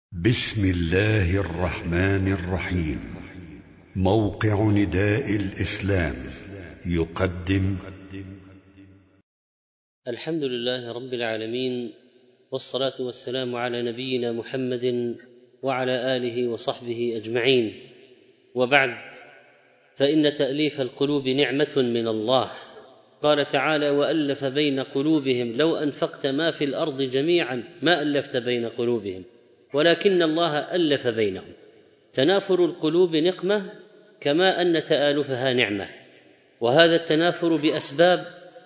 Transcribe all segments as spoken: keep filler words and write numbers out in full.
بسم الله الرحمن الرحيم. موقع نداء الإسلام يقدم الحمد لله رب العالمين، والصلاة والسلام على نبينا محمد وعلى آله وصحبه أجمعين، وبعد، فإن تأليف القلوب نعمة من الله. قال تعالى: وألف بين قلوبهم لو أنفقت ما في الأرض جميعا ما ألفت بين قلوبهم ولكن الله ألف بينهم. تنافر القلوب نقمة كما أن تآلفها نعمة، وهذا التنافر بأسباب،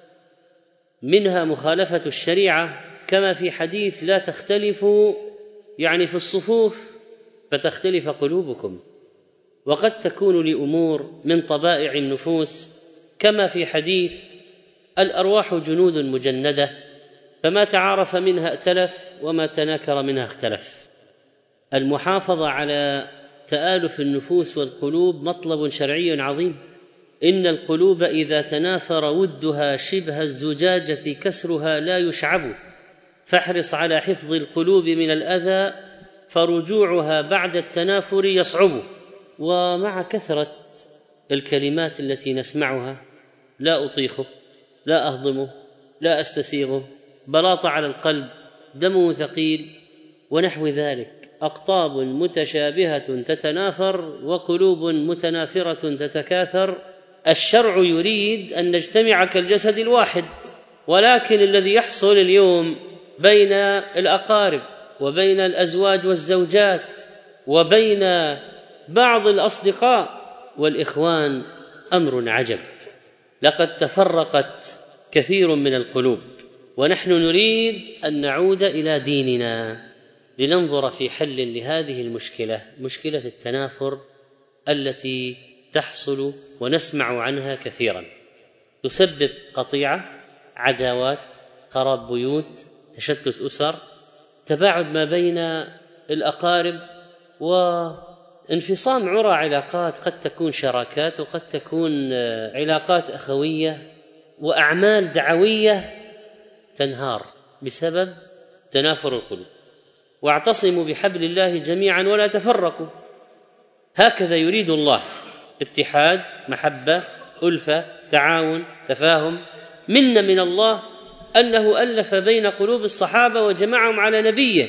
منها مخالفة الشريعة، كما في حديث: لا تختلفوا يعني في الصفوف فتختلف قلوبكم. وقد تكون لأمور من طبائع النفوس، كما في حديث: الأرواح جنود مجندة، فما تعارف منها ائتلف وما تناكر منها اختلف. المحافظة على تآلف النفوس والقلوب مطلب شرعي عظيم. إن القلوب إذا تنافر ودها شبه الزجاجة كسرها لا يشعب، فاحرص على حفظ القلوب من الأذى فرجوعها بعد التنافر يصعب. ومع كثرة الكلمات التي نسمعها: لا أطيقه، لا أهضمه، لا أستسيغه، بلاط على القلب، دمه ثقيل، ونحو ذلك، أقطاب متشابهة تتنافر وقلوب متنافرة تتكاثر. الشرع يريد أن نجتمع كالجسد الواحد، ولكن الذي يحصل اليوم بين الأقارب وبين الأزواج والزوجات وبين بعض الأصدقاء والإخوان أمر عجب. لقد تفرقت كثير من القلوب، ونحن نريد أن نعود إلى ديننا لننظر في حل لهذه المشكلة، مشكلة التنافر التي تحصل ونسمع عنها كثيرا، تسبب قطيعة، عداوات، خراب بيوت، تشتت أسر، تباعد ما بين الأقارب، وانفصام عرى علاقات قد تكون شراكات وقد تكون علاقات أخوية وأعمال دعوية تنهار بسبب تنافر القلوب. واعتصموا بحبل الله جميعا ولا تفرقوا. هكذا يريد الله: اتحاد، محبة، ألفة، تعاون، تفاهم. منا من الله أنه ألف بين قلوب الصحابة وجمعهم على نبيه.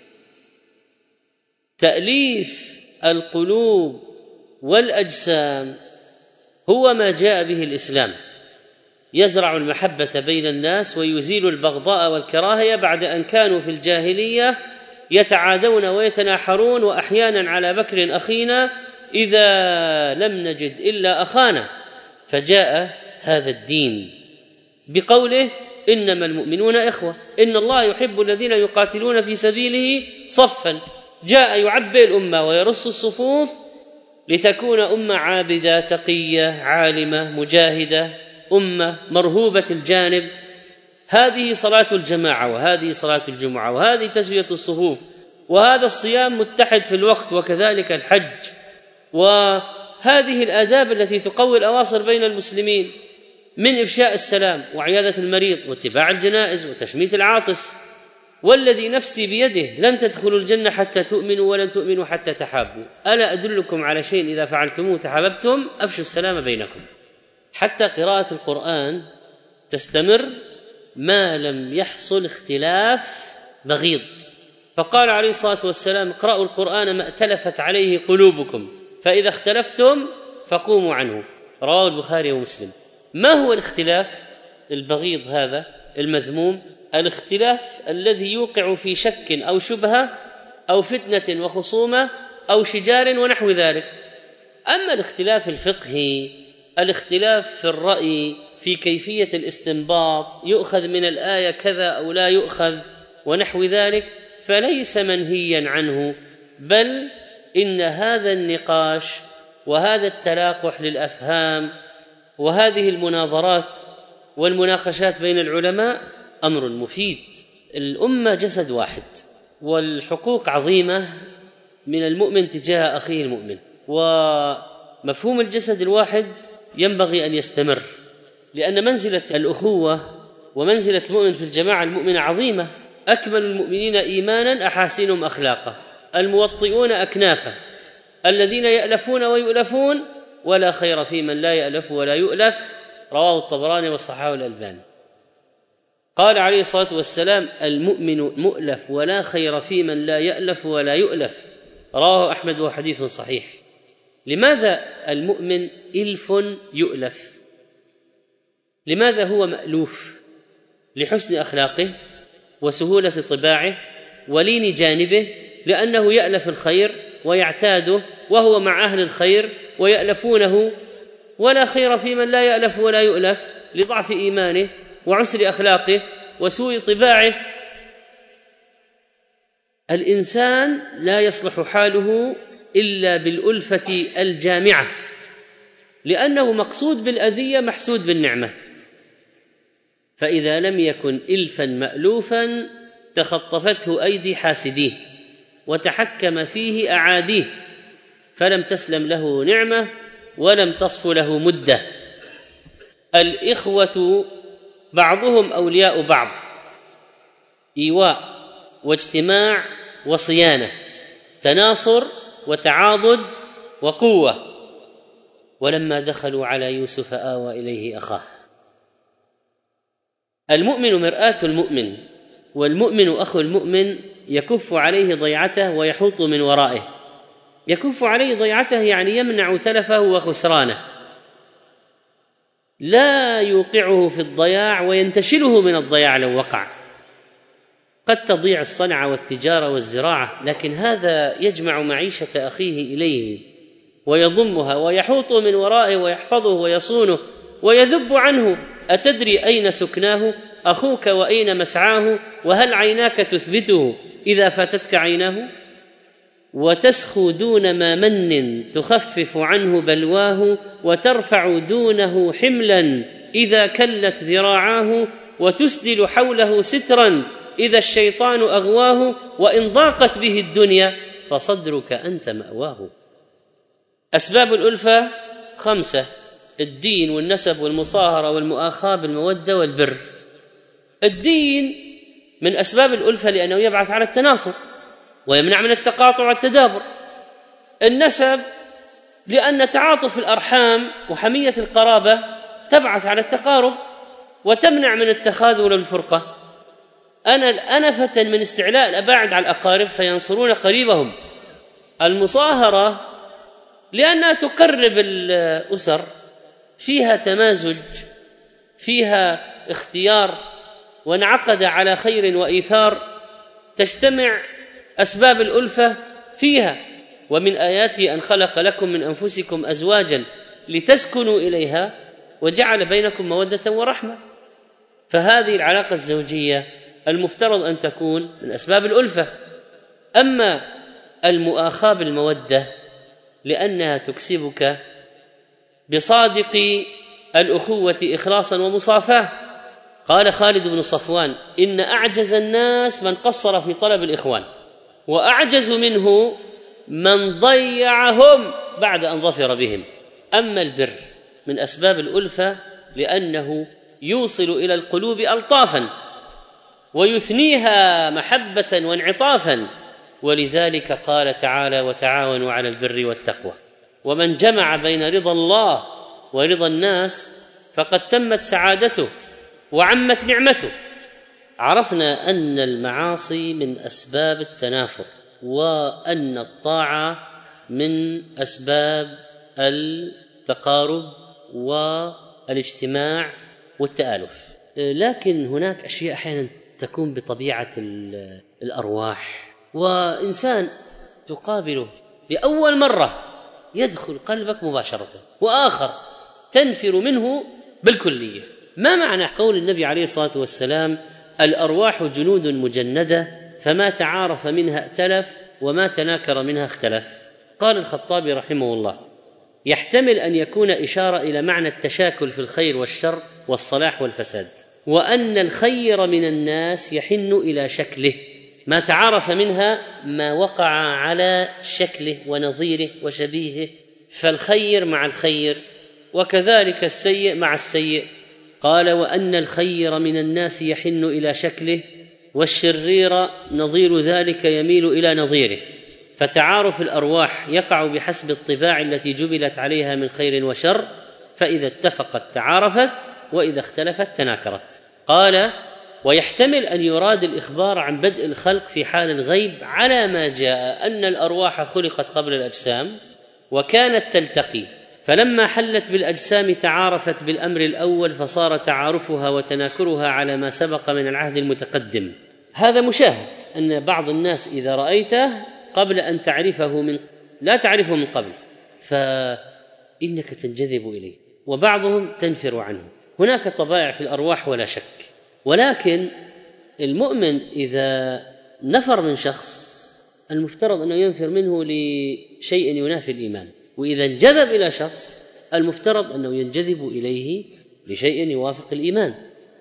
تأليف القلوب والأجسام هو ما جاء به الإسلام، يزرع المحبة بين الناس ويزيل البغضاء والكراهية، بعد أن كانوا في الجاهلية يتعادون ويتناحرون، وأحيانا على بكر أخينا إذا لم نجد إلا أخانا. فجاء هذا الدين بقوله: إنما المؤمنون إخوة، إن الله يحب الذين يقاتلون في سبيله صفا. جاء يعبئ الأمة ويرص الصفوف لتكون أمة عابدة تقية عالمة مجاهدة، أمة مرهوبة الجانب. هذه صلاة الجماعة، وهذه صلاة الجمعة، وهذه تسوية الصفوف، وهذا الصيام متحد في الوقت، وكذلك الحج، وهذه الآداب التي تقوي الأواصر بين المسلمين، من إفشاء السلام وعيادة المريض واتباع الجنائز وتشميت العاطس. والذي نفسي بيده: لن تدخلوا الجنة حتى تؤمنوا ولن تؤمنوا حتى تحابوا. ألا أدلكم على شيء إذا فعلتموه تحاببتم؟ أفشوا السلام بينكم. حتى قراءة القرآن تستمر ما لم يحصل اختلاف بغيض. فقال عليه الصلاة والسلام: اقرأوا القرآن ما ائتلفت عليه قلوبكم، فإذا اختلفتم فقوموا عنه. رواه البخاري ومسلم. ما هو الاختلاف البغيض هذا المذموم؟ الاختلاف الذي يوقع في شك أو شبهة أو فتنة وخصومة أو شجار ونحو ذلك. أما الاختلاف الفقهي، الاختلاف في الرأي، في كيفية الاستنباط، يؤخذ من الآية كذا أو لا يؤخذ ونحو ذلك، فليس منهيا عنه، بل إن هذا النقاش وهذا التلاقح للأفهام وهذه المناظرات والمناقشات بين العلماء أمر مفيد. الأمة جسد واحد، والحقوق عظيمة من المؤمن تجاه أخيه المؤمن، ومفهوم الجسد الواحد ينبغي أن يستمر، لأن منزلة الأخوة ومنزلة المؤمن في الجماعة المؤمنة عظيمة. أكمل المؤمنين إيمانا أحاسنهم أخلاقا، الموطئون أكنافا الذين يألفون ويؤلفون ولا خير في من لا يألف ولا يؤلف. رواه الطبراني وصححه الألباني. قال عليه الصلاة والسلام: المؤمن مؤلف ولا خير في من لا يألف ولا يؤلف. رواه أحمد وحديث صحيح. لماذا المؤمن إلف يؤلف؟ لماذا هو مألوف؟ لحسن أخلاقه وسهولة طباعه ولين جانبه، لأنه يألف الخير ويعتاده وهو مع أهل الخير ويألفونه. ولا خير في من لا يألف ولا يؤلف لضعف إيمانه وعسر أخلاقه وسوء طباعه. الإنسان لا يصلح حاله إلا بالألفة الجامعة، لأنه مقصود بالأذية محسود بالنعمة. فإذا لم يكن إلفا مألوفا تخطفته أيدي حاسديه وتحكم فيه أعاديه، فلم تسلم له نعمة ولم تصف له مدة. الإخوة بعضهم أولياء بعض، إيواء واجتماع وصيانة، تناصر وتعاضد وقوة. ولما دخلوا على يوسف آوى إليه أخاه. المؤمن مرآة المؤمن، والمؤمن أخو المؤمن يكف عليه ضيعته ويحوط من ورائه. يكف عليه ضيعته يعني يمنع تلفه وخسرانه، لا يوقعه في الضياع وينتشله من الضياع لو وقع. قد تضيع الصنعة والتجارة والزراعة، لكن هذا يجمع معيشة أخيه إليه ويضمها ويحوط من ورائه ويحفظه ويصونه ويذب عنه. أتدري أين سكناه أخوك وأين مسعاه؟ وهل عيناك تثبته إذا فاتتك عيناه؟ وتسخو دون ما من تخفف عنه بلواه، وترفع دونه حملا إذا كلت ذراعاه، وتسدل حوله سترا إذا الشيطان أغواه، وإن ضاقت به الدنيا فصدرك أنت مأواه. أسباب الألفة خمسة: الدين والنسب والمصاهرة والمؤاخاة بالمودة والبر. الدين من أسباب الألفة لأنه يبعث على التناصر ويمنع من التقاطع والتدابر. النسب لأن تعاطف الأرحام وحمية القرابة تبعث على التقارب وتمنع من التخاذل والفرقة. أنا الأنفة من استعلاء الأباعد على الأقارب فينصرون قريبهم. المصاهرة لأنها تقرب الأسر، فيها تمازج، فيها اختيار، وانعقد على خير وإيثار تجتمع أسباب الألفة فيها. ومن آياته أن خلق لكم من أنفسكم أزواجا لتسكنوا إليها وجعل بينكم مودة ورحمة. فهذه العلاقة الزوجية المفترض أن تكون من أسباب الألفة. أما المؤاخاة بالمودة لأنها تكسبك بصادق الأخوة إخلاصا ومصافاة. قال خالد بن صفوان: إن أعجز الناس من قصر في طلب الإخوان، وأعجز منه من ضيعهم بعد أن ظفر بهم. أما البر من أسباب الألفة لأنه يوصل إلى القلوب ألطافا ويثنيها محبة وانعطافا. ولذلك قال تعالى: وتعاونوا على البر والتقوى. ومن جمع بين رضا الله ورضا الناس فقد تمت سعادته وعمت نعمته. عرفنا أن المعاصي من أسباب التنافر، وأن الطاعة من أسباب التقارب والاجتماع والتآلف. لكن هناك أشياء أحيانا تكون بطبيعة الأرواح، وإنسان تقابله لأول مرة يدخل قلبك مباشرة، وآخر تنفر منه بالكلية. ما معنى قول النبي عليه الصلاة والسلام: الأرواح جنود مجندة فما تعارف منها ائتلف وما تناكر منها اختلف؟ قال الخطابي رحمه الله: يحتمل أن يكون إشارة إلى معنى التشاكل في الخير والشر والصلاح والفساد، وأن الخير من الناس يحن إلى شكله، ما تعارف منها ما وقع على شكله ونظيره وشبيهه، فالخير مع الخير، وكذلك السيء مع السيء. قال: وأن الخير من الناس يحن إلى شكله، والشرير نظير ذلك يميل إلى نظيره. فتعارف الأرواح يقع بحسب الطباع التي جبلت عليها من خير وشر، فإذا اتفقت تعارفت وإذا اختلفت تناكرت. قال: ويحتمل أن يراد الإخبار عن بدء الخلق في حال الغيب على ما جاء أن الأرواح خلقت قبل الأجسام وكانت تلتقي، فلما حلت بالأجسام تعارفت بالأمر الأول، فصار تعارفها وتناكرها على ما سبق من العهد المتقدم. هذا مشاهد، أن بعض الناس إذا رأيته قبل أن تعرفه من لا تعرفه من قبل فإنك تنجذب إليه، وبعضهم تنفر عنه. هناك طبائع في الأرواح ولا شك، ولكن المؤمن إذا نفر من شخص المفترض أنه ينفر منه لشيء ينافي الإيمان، وإذا انجذب إلى شخص المفترض أنه ينجذب إليه لشيء يوافق الإيمان.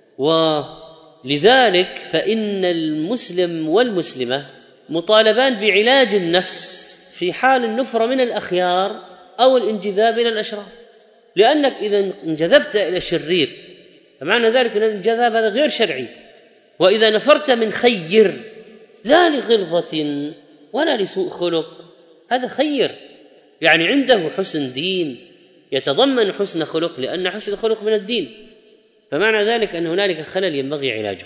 ولذلك فإن المسلم والمسلمة مطالبان بعلاج النفس في حال النفرة من الأخيار أو الانجذاب إلى الأشرار، لأنك إذا انجذبت إلى شرير فمعنى ذلك أن الانجذاب هذا غير شرعي، وإذا نفرت من خير لا لغلظة ولا لسوء خلق هذا خير، يعني عنده حسن دين يتضمن حسن خلق، لأن حسن الخلق من الدين، فمعنى ذلك أن هنالك خلل ينبغي علاجه.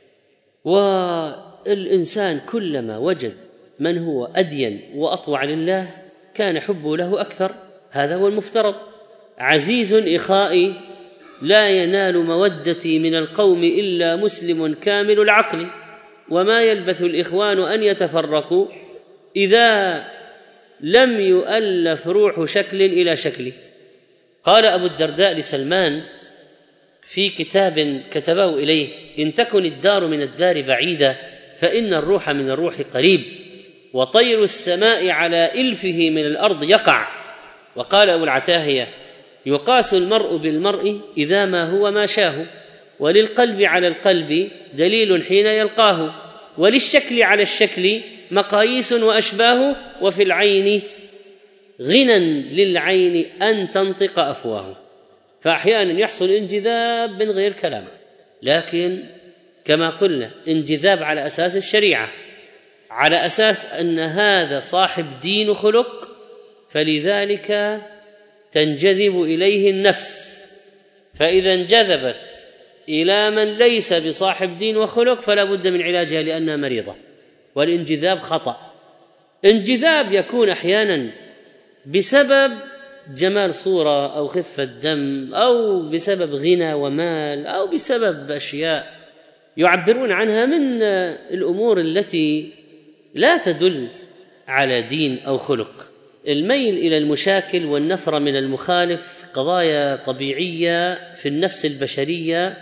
والإنسان كلما وجد من هو أدين وأطوع لله كان حبه له أكثر، هذا هو المفترض. عزيز إخائي لا ينال مودتي من القوم إلا مسلم كامل العقل، وما يلبث الإخوان أن يتفرقوا إذا لم يؤلف روح شكل إلى شكل. قال أبو الدرداء لسلمان في كتاب كتبه إليه: إن تكن الدار من الدار بعيدة فإن الروح من الروح قريب، وطير السماء على إلفه من الأرض يقع. وقال أبو العتاهية: يقاس المرء بالمرء إذا ما هو ما شاه، وللقلب على القلب دليل حين يلقاه، وللشكل على الشكل مقاييس وأشباه، وفي العين غنى للعين أن تنطق أفواه. فأحيانا يحصل انجذاب من غير كلام، لكن كما قلنا انجذاب على أساس الشريعة، على أساس أن هذا صاحب دين وخلق، فلذلك تنجذب إليه النفس. فإذا انجذبت إلى من ليس بصاحب دين وخلق فلا بد من علاجها لأنها مريضة، والانجذاب خطأ. انجذاب يكون أحيانا بسبب جمال صورة أو خفة دم، أو بسبب غنى ومال، أو بسبب أشياء يعبرون عنها من الأمور التي لا تدل على دين أو خلق. الميل إلى المشاكل والنفر من المخالف قضايا طبيعية في النفس البشرية،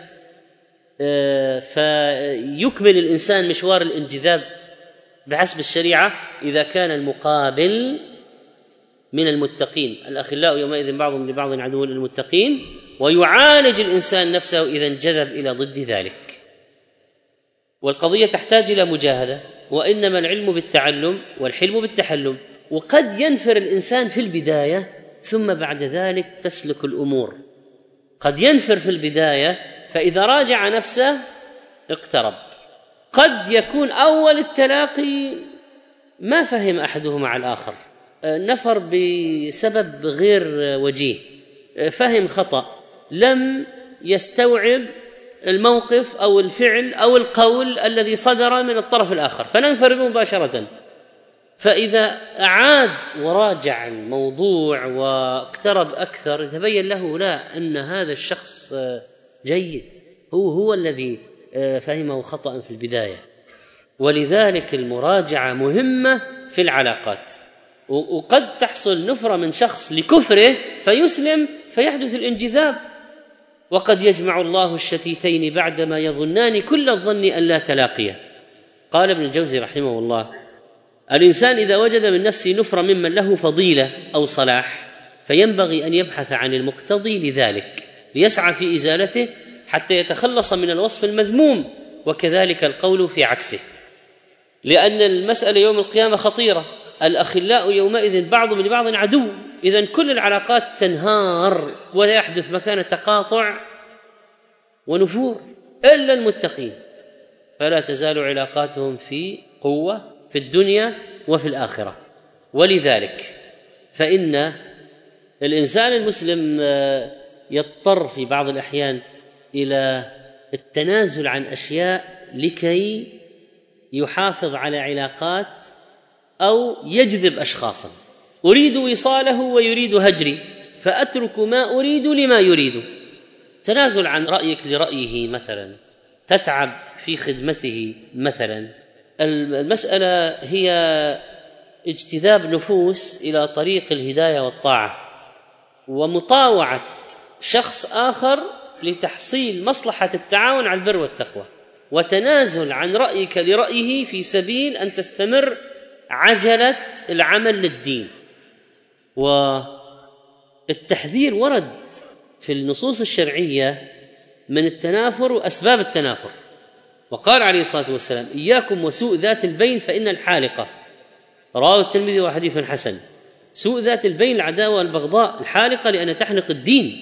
فيكمل الإنسان مشوار الانجذاب بحسب الشريعة إذا كان المقابل من المتقين. الأخلاء يومئذ بعضهم لبعض عدو للمتقين، ويعالج الإنسان نفسه إذا انجذب إلى ضد ذلك. والقضية تحتاج إلى مجاهدة، وإنما العلم بالتعلم والحلم بالتحلم. وقد ينفر الإنسان في البداية ثم بعد ذلك تسلك الأمور. قد ينفر في البداية فإذا راجع نفسه اقترب. قد يكون أول التلاقي ما فهم أحدهما مع الآخر، نفر بسبب غير وجيه، فهم خطأ، لم يستوعب الموقف أو الفعل أو القول الذي صدر من الطرف الآخر، فننفر مباشرة. فإذا أعاد وراجع الموضوع واقترب أكثر يتبين له لا أن هذا الشخص جيد، هو هو الذي فهمه خطأ في البداية. ولذلك المراجعة مهمة في العلاقات. وقد تحصل نفرة من شخص لكفره فيسلم فيحدث الانجذاب، وقد يجمع الله الشتيتين بعدما يظنان كل الظن أن لا تلاقيه. قال ابن الجوزي رحمه الله: الإنسان إذا وجد من نفسه نفرة ممن له فضيلة أو صلاح فينبغي أن يبحث عن المقتضي لذلك ليسعى في إزالته حتى يتخلص من الوصف المذموم، وكذلك القول في عكسه، لأن المسألة يوم القيامة خطيرة. الأخلاء يومئذ بعضهم لبعض عدو، إذن كل العلاقات تنهار ويحدث مكان تقاطع ونفور إلا المتقين، فلا تزال علاقاتهم في قوة في الدنيا وفي الآخرة. ولذلك فإن الإنسان المسلم يضطر في بعض الأحيان إلى التنازل عن أشياء لكي يحافظ على علاقات أو يجذب أشخاصا. أريد وصاله ويريد هجري فأترك ما أريد لما يريد. تنازل عن رأيك لرأيه مثلا، تتعب في خدمته مثلا. المسألة هي اجتذاب نفوس إلى طريق الهداية والطاعة ومطاوعة شخص آخر لتحصيل مصلحة التعاون على البر والتقوى، وتنازل عن رأيك لرأيه في سبيل أن تستمر عجلة العمل للدين. والتحذير ورد في النصوص الشرعية من التنافر وأسباب التنافر، وقال عليه الصلاة والسلام: إياكم وسوء ذات البين فإن الحالقة، رواه الترمذي وحديث حسن. سوء ذات البين العداوة والبغضاء، الحالقة لأن تحلق الدين.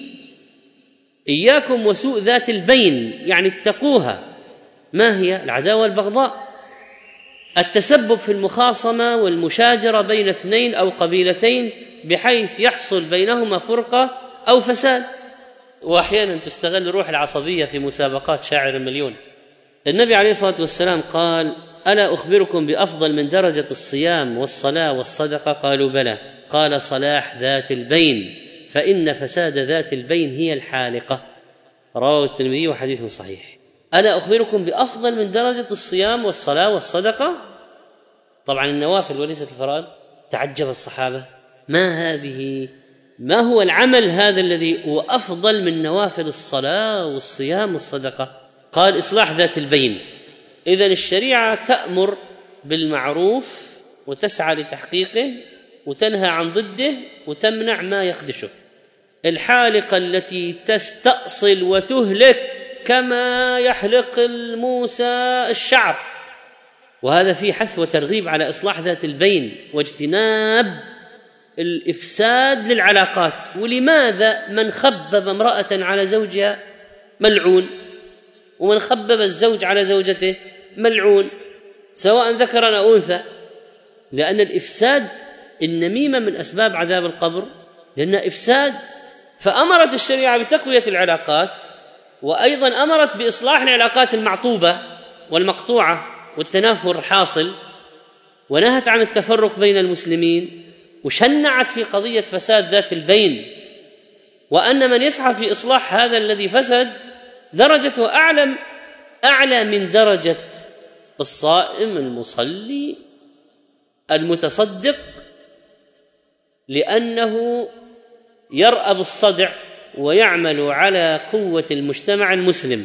إياكم وسوء ذات البين يعني اتقوها. ما هي العداوة والبغضاء؟ التسبب في المخاصمة والمشاجرة بين اثنين أو قبيلتين بحيث يحصل بينهما فرقة أو فساد. وأحيانا تستغل روح العصبية في مسابقات شاعر المليون. النبي عليه الصلاة والسلام قال: ألا أخبركم بأفضل من درجة الصيام والصلاة والصدقة؟ قالوا: بلى. قال: صلاح ذات البين، فإن فساد ذات البين هي الحالقة، رواه الترمذي وحديث صحيح. ألا أخبركم بأفضل من درجة الصيام والصلاة والصدقة؟ طبعا النوافل وليست الفرائض. تعجب الصحابة: ما هذه؟ ما هو العمل هذا الذي هو أفضل من نوافل الصلاة والصيام والصدقة؟ قال: إصلاح ذات البين. إذن الشريعة تأمر بالمعروف وتسعى لتحقيقه وتنهى عن ضده وتمنع ما يخدشه. الحالقة التي تستأصل وتهلك كما يحلق الموسى الشعر، وهذا فيه حث وترغيب على إصلاح ذات البين واجتناب الإفساد للعلاقات. ولماذا من خبب امرأة على زوجها ملعون، ومن خبب الزوج على زوجته ملعون، سواء ذكرا أو أنثى؟ لأن الإفساد، النميمة من أسباب عذاب القبر، لأنها إفساد. فأمرت الشريعة بتقوية العلاقات، وأيضا أمرت بإصلاح العلاقات المعطوبة والمقطوعة والتنافر الحاصل، ونهت عن التفرق بين المسلمين، وشنعت في قضية فساد ذات البين، وأن من يسعى في إصلاح هذا الذي فسد درجته أعلى أعلى من درجة الصائم المصلي المتصدق، لأنه يرأب الصدع ويعمل على قوة المجتمع المسلم.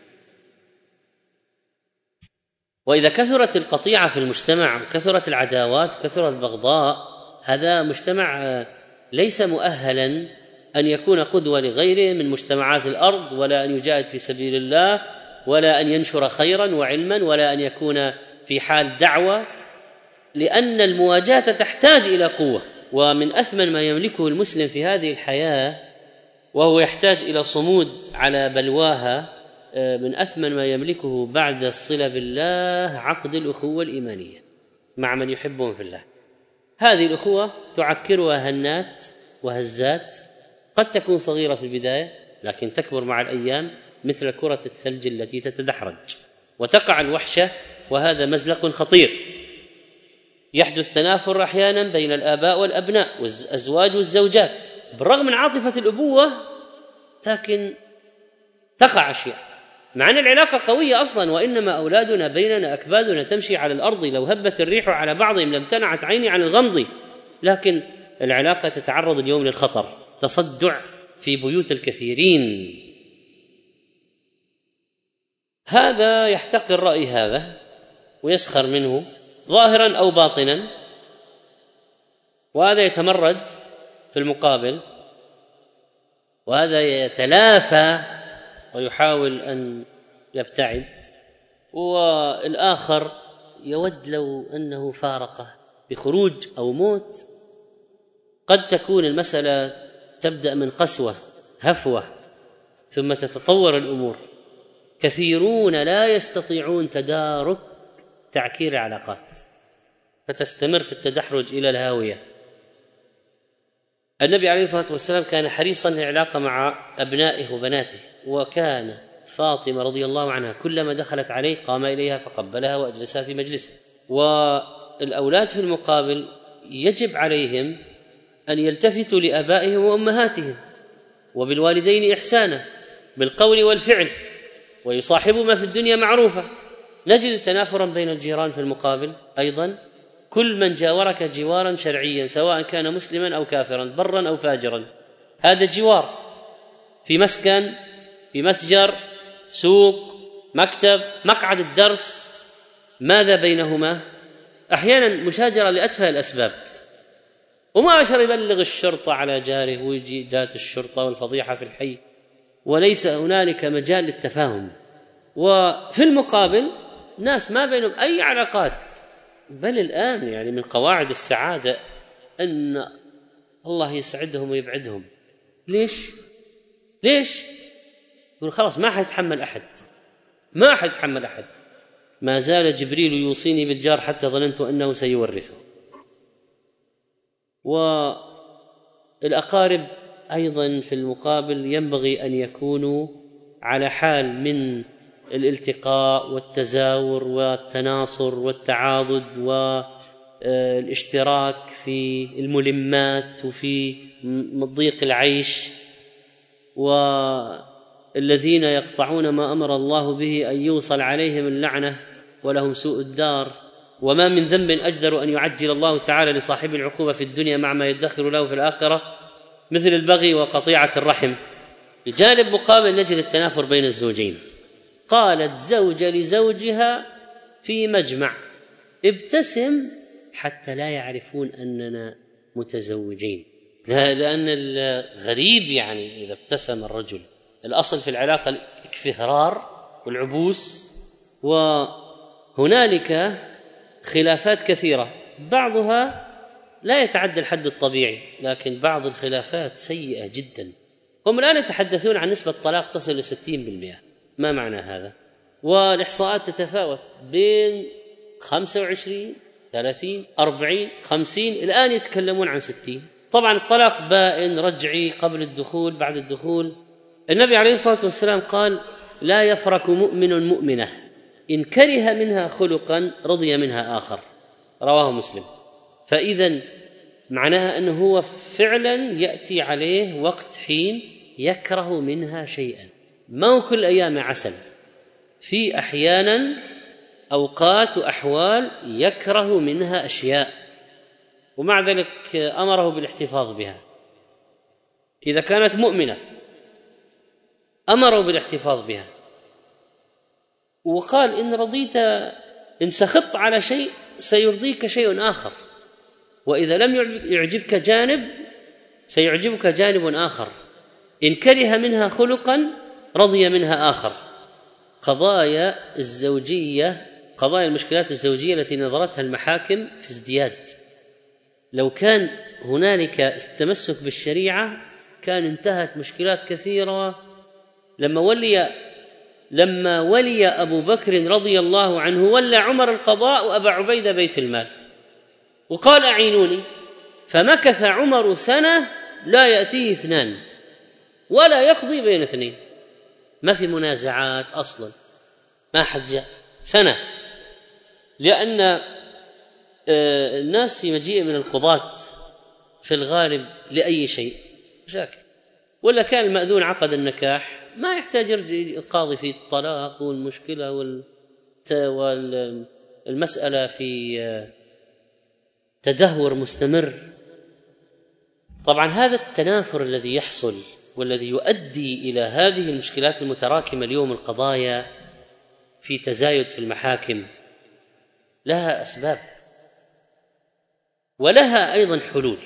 وإذا كثرت القطيعة في المجتمع وكثرت العداوات وكثرت البغضاء، هذا مجتمع ليس مؤهلا أن يكون قدوة لغيره من مجتمعات الأرض، ولا أن يجاهد في سبيل الله، ولا أن ينشر خيرا وعلما، ولا أن يكون في حال دعوة، لأن المواجهة تحتاج إلى قوة. ومن أثمن ما يملكه المسلم في هذه الحياة، وهو يحتاج إلى صمود على بلواها، من أثمن ما يملكه بعد الصلة بالله عقد الأخوة الإيمانية مع من يحبهم في الله. هذه الأخوة تعكرها هنات وهزات، قد تكون صغيرة في البداية لكن تكبر مع الأيام مثل كرة الثلج التي تتدحرج، وتقع الوحشة، وهذا مزلق خطير. يحدث تنافر أحيانا بين الآباء والأبناء والأزواج والزوجات، بالرغم من عاطفة الأبوة لكن تقع أشياء مع أن العلاقة قوية أصلا. وإنما أولادنا بيننا أكبادنا تمشي على الأرض، لو هبت الريح على بعضهم لامتنعت عيني عن الغمض، لكن العلاقة تتعرض اليوم للخطر، تصدع في بيوت الكثيرين. هذا يحتقر رأي هذا ويسخر منه ظاهرا أو باطنا، وهذا يتمرد في المقابل، وهذا يتلافى ويحاول أن يبتعد، والآخر يود لو أنه فارقه بخروج أو موت. قد تكون المسألة تبدأ من قسوة هفوة ثم تتطور الأمور. كثيرون لا يستطيعون تدارك تعكير العلاقات، فتستمر في التدحرج إلى الهاوية. النبي عليه الصلاة والسلام كان حريصا العلاقة مع أبنائه وبناته، وكانت فاطمة رضي الله عنها كلما دخلت عليه قام إليها فقبلها وأجلسها في مجلسه. والأولاد في المقابل يجب عليهم أن يلتفتوا لآبائهم وأمهاتهم، وبالوالدين إحسانا بالقول والفعل، ويصاحبوا ما في الدنيا معروفة. نجد تنافرا بين الجيران في المقابل أيضا، كل من جاورك جوارا شرعيا سواء كان مسلما أو كافرا برا أو فاجرا، هذا جوار في مسكن، في متجر، سوق، مكتب، مقعد الدرس. ماذا بينهما؟ أحيانا مشاجرة لأتفه الأسباب، وما عشر يبلغ الشرطة على جاره ويجي جات الشرطة والفضيحة في الحي، وليس هنالك مجال للتفاهم. وفي المقابل ناس ما بينهم أي علاقات، بل الآن يعني من قواعد السعادة أن الله يسعدهم ويبعدهم. ليش؟ ليش؟ يقول خلاص ما حيتحمل أحد، ما حيتحمل أحد. ما زال جبريل يوصيني بالجار حتى ظننت أنه سيورثه. والأقارب أيضا في المقابل ينبغي أن يكونوا على حال من الالتقاء والتزاور والتناصر والتعاضد والاشتراك في الملمات وفي ضيق العيش. والذين يقطعون ما أمر الله به أن يوصل عليهم اللعنة ولهم سوء الدار. وما من ذنب أجدر أن يعجل الله تعالى لصاحب العقوبة في الدنيا مع ما يدخر له في الآخرة مثل البغي وقطيعة الرحم. بجانب مقابل نجد التنافر بين الزوجين. قالت زوجة لزوجها في مجمع: ابتسم حتى لا يعرفون أننا متزوجين. لا، لأن الغريب يعني إذا ابتسم الرجل، الأصل في العلاقة الاكفهرار والعبوس. وهنالك خلافات كثيرة، بعضها لا يتعدى الحد الطبيعي، لكن بعض الخلافات سيئة جدا. هم الآن يتحدثون عن نسبة طلاق تصل إلى ستين بالمئة. ما معنى هذا؟ والإحصاءات تتفاوت بين خمسة وعشرين، ثلاثين، أربعين، خمسين، الآن يتكلمون عن ستين. طبعا الطلاق بائن، رجعي، قبل الدخول، بعد الدخول. النبي عليه الصلاة والسلام قال: لا يفرك مؤمن مؤمنة إن كره منها خلقا رضي منها آخر، رواه مسلم. فإذن معناها أنه هو فعلا يأتي عليه وقت حين يكره منها شيئا، ما هو كل أيام عسل، في أحيانا أوقات وأحوال يكره منها أشياء، ومع ذلك أمره بالاحتفاظ بها. إذا كانت مؤمنة أمره بالاحتفاظ بها، وقال: إن رضيت، إن سخطت على شيء سيرضيك شيء آخر، وإذا لم يعجبك جانب سيعجبك جانب آخر. إن كره منها خلقا رضي منها آخر. قضايا الزوجية، قضايا المشكلات الزوجية التي نظرتها المحاكم في ازدياد. لو كان هنالك التمسك بالشريعة كان انتهت مشكلات كثيرة. لما ولي لما ولي أبو بكر رضي الله عنه ولى عمر القضاء وأبا عبيدة بيت المال، وقال: أعينوني. فمكث عمر سنة لا يأتيه اثنان ولا يقضي بين اثنين، ما في منازعات أصلا، ما حد جاء سنة. لأن الناس في مجيء من القضاة في الغالب لأي شيء مشاكل. ولا كان المأذون عقد النكاح ما يحتاج يرجع القاضي في الطلاق والمشكلة والمسألة في تدهور مستمر. طبعا هذا التنافر الذي يحصل والذي يؤدي إلى هذه المشكلات المتراكمة اليوم، القضايا في تزايد في المحاكم، لها أسباب ولها أيضا حلول.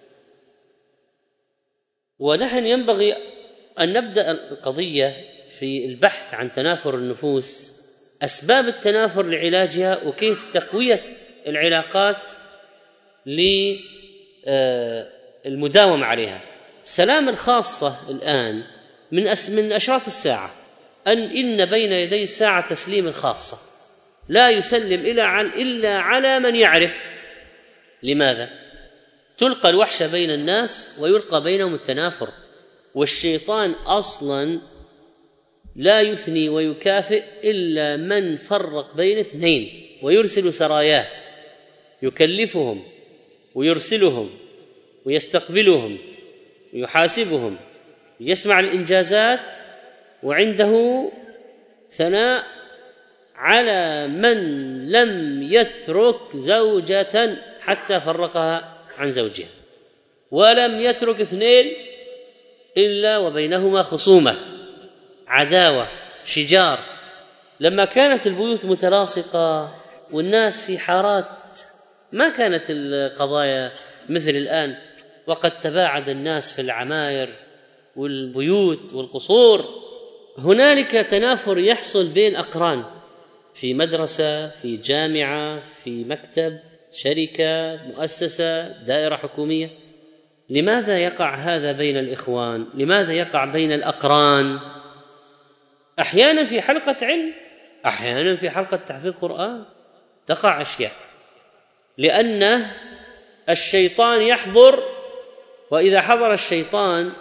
ونحن ينبغي أن نبدأ القضية في البحث عن تنافر النفوس، أسباب التنافر لعلاجها، وكيف تقوية العلاقات للمداومة عليها. السلام الخاصة الآن من من أشراط الساعة، أن إن بين يدي الساعة تسليم الخاصة، لا يسلم إلا على من يعرف لماذا؟ تلقى الوحشة بين الناس ويلقى بينهم التنافر، والشيطان أصلا لا يثني ويكافئ إلا من فرق بين اثنين، ويرسل سراياه يكلفهم ويرسلهم ويستقبلهم ويحاسبهم، يسمع الإنجازات، وعنده ثناء على من لم يترك زوجة حتى فرقها عن زوجها، ولم يترك اثنين إلا وبينهما خصومة، عداوة، شجار. لما كانت البيوت متلاصقة والناس في حارات، ما كانت القضايا مثل الآن، وقد تباعد الناس في العماير والبيوت والقصور. هنالك تنافر يحصل بين أقران في مدرسة، في جامعة، في مكتب، شركة، مؤسسة، دائرة حكومية. لماذا يقع هذا بين الإخوان؟ لماذا يقع بين الأقران؟ أحيانا في حلقة علم، أحيانا في حلقة تحفيظ قرآن تقع أشياء، لأن الشيطان يحضر، وإذا حضر الشيطان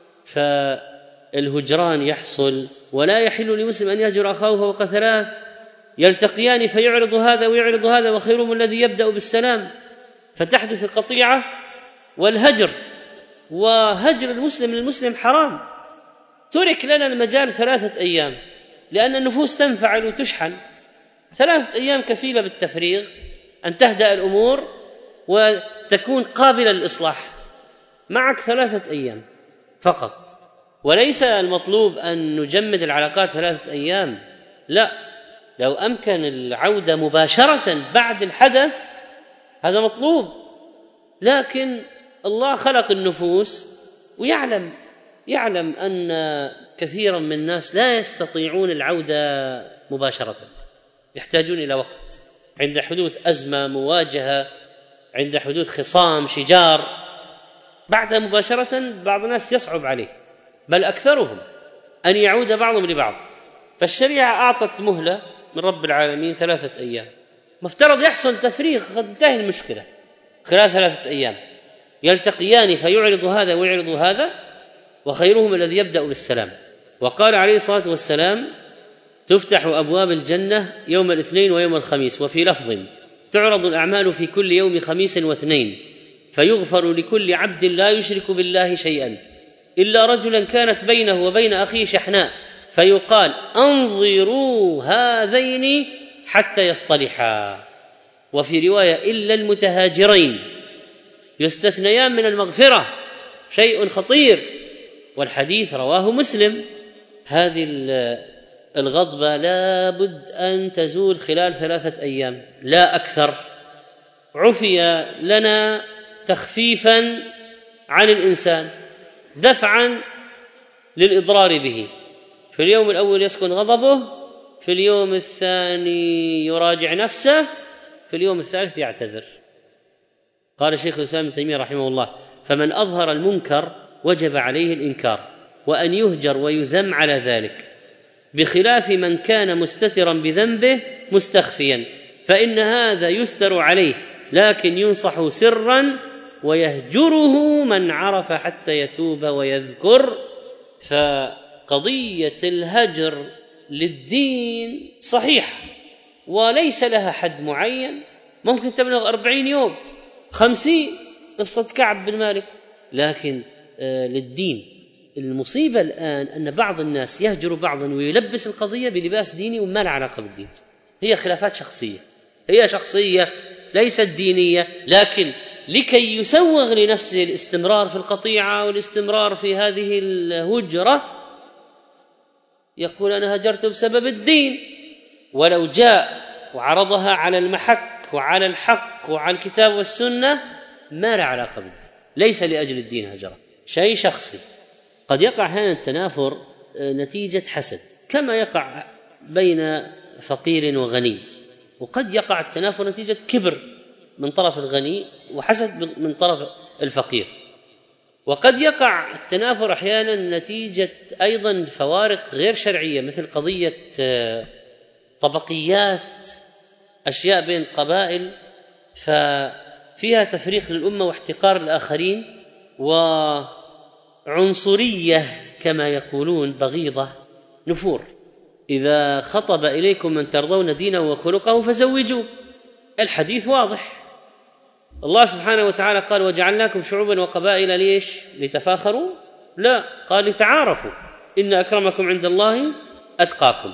فالهجران يحصل. ولا يحل لمسلم أن يهجر أخاه فوق ثلاث، يلتقيان فيعرض هذا ويعرض هذا وخيرهم الذي يبدأ بالسلام، فتحدث القطيعة والهجر. وهجر المسلم للمسلم حرام. ترك لنا المجال ثلاثة أيام لأن النفوس تنفعل وتشحن. ثلاثة أيام كفيلة بالتفريغ، أن تهدأ الأمور وتكون قابلة للإصلاح. معك ثلاثة أيام فقط، وليس المطلوب أن نجمد العلاقات ثلاثة أيام، لا، لو أمكن العودة مباشرة بعد الحدث هذا مطلوب. لكن الله خلق النفوس ويعلم يعلم أن كثيرا من الناس لا يستطيعون العودة مباشرة، يحتاجون إلى وقت. عند حدوث أزمة، مواجهة، عند حدوث خصام، شجار، بعدها مباشرة بعض الناس يصعب عليه، بل أكثرهم، أن يعود بعضهم لبعض. فالشريعة أعطت مهلة من رب العالمين ثلاثة أيام، مفترض يحصل تفريغ، قد تنتهي المشكلة خلال ثلاثة أيام. يلتقيان فيعرض هذا ويعرض هذا وخيرهم الذي يبدأ بالسلام. وقال عليه الصلاة والسلام: تفتح أبواب الجنة يوم الاثنين ويوم الخميس، وفي لفظ: تعرض الأعمال في كل يوم خميس واثنين، فيغفر لكل عبد لا يشرك بالله شيئا إلا رجلا كانت بينه وبين أخيه شحناء، فيقال: أنظروا هذين حتى يصطلحا. وفي رواية: إلا المتهاجرين، يستثنيان من المغفرة، شيء خطير. والحديث رواه مسلم. هذه الغضبة لا بد أن تزول خلال ثلاثة أيام لا أكثر. عفي لنا تخفيفا عن الإنسان، دفعا للإضرار به. في اليوم الأول يسكن غضبه، في اليوم الثاني يراجع نفسه، في اليوم الثالث يعتذر. قال شيخ الإسلام ابن تيمية رحمه الله: فمن أظهر المنكر وجب عليه الإنكار، وأن يهجر ويذم على ذلك، بخلاف من كان مستترا بذنبه مستخفيا، فإن هذا يستر عليه، لكن ينصح سرا، ويهجره من عرف حتى يتوب ويذكر. فقضية الهجر للدين صحيح، وليس لها حد معين، ممكن تبلغ أربعين يوم، خمسين، قصة كعب بن مالك، لكن آه للدين. المصيبة الآن أن بعض الناس يهجر بعضا ويلبس القضية بلباس ديني وما له علاقة بالدين. هي خلافات شخصية، هي شخصية ليست دينية، لكن لكي يسوغ لنفسه الاستمرار في القطيعة والاستمرار في هذه الهجرة يقول: أنا هجرت بسبب الدين. ولو جاء وعرضها على المحك وعلى الحق وعلى الكتاب والسنة ما له علاقة بالدين، ليس لأجل الدين هجرة، شيء شخصي. قد يقع هنا التنافر نتيجة حسد، كما يقع بين فقير وغني، وقد يقع التنافر نتيجة كبر من طرف الغني وحسد من طرف الفقير. وقد يقع التنافر أحيانا نتيجة أيضا فوارق غير شرعية، مثل قضية طبقيات، أشياء بين قبائل فيها تفريق للأمة واحتقار الآخرين وعنصرية كما يقولون بغيضة، نفور. إذا خطب إليكم من ترضون دينه وخلقه فزوجوه. الحديث واضح. الله سبحانه وتعالى قال وجعلناكم شعوبا وقبائل ليش؟ لتفاخروا؟ لا، قال لتعارفوا، إن أكرمكم عند الله أتقاكم.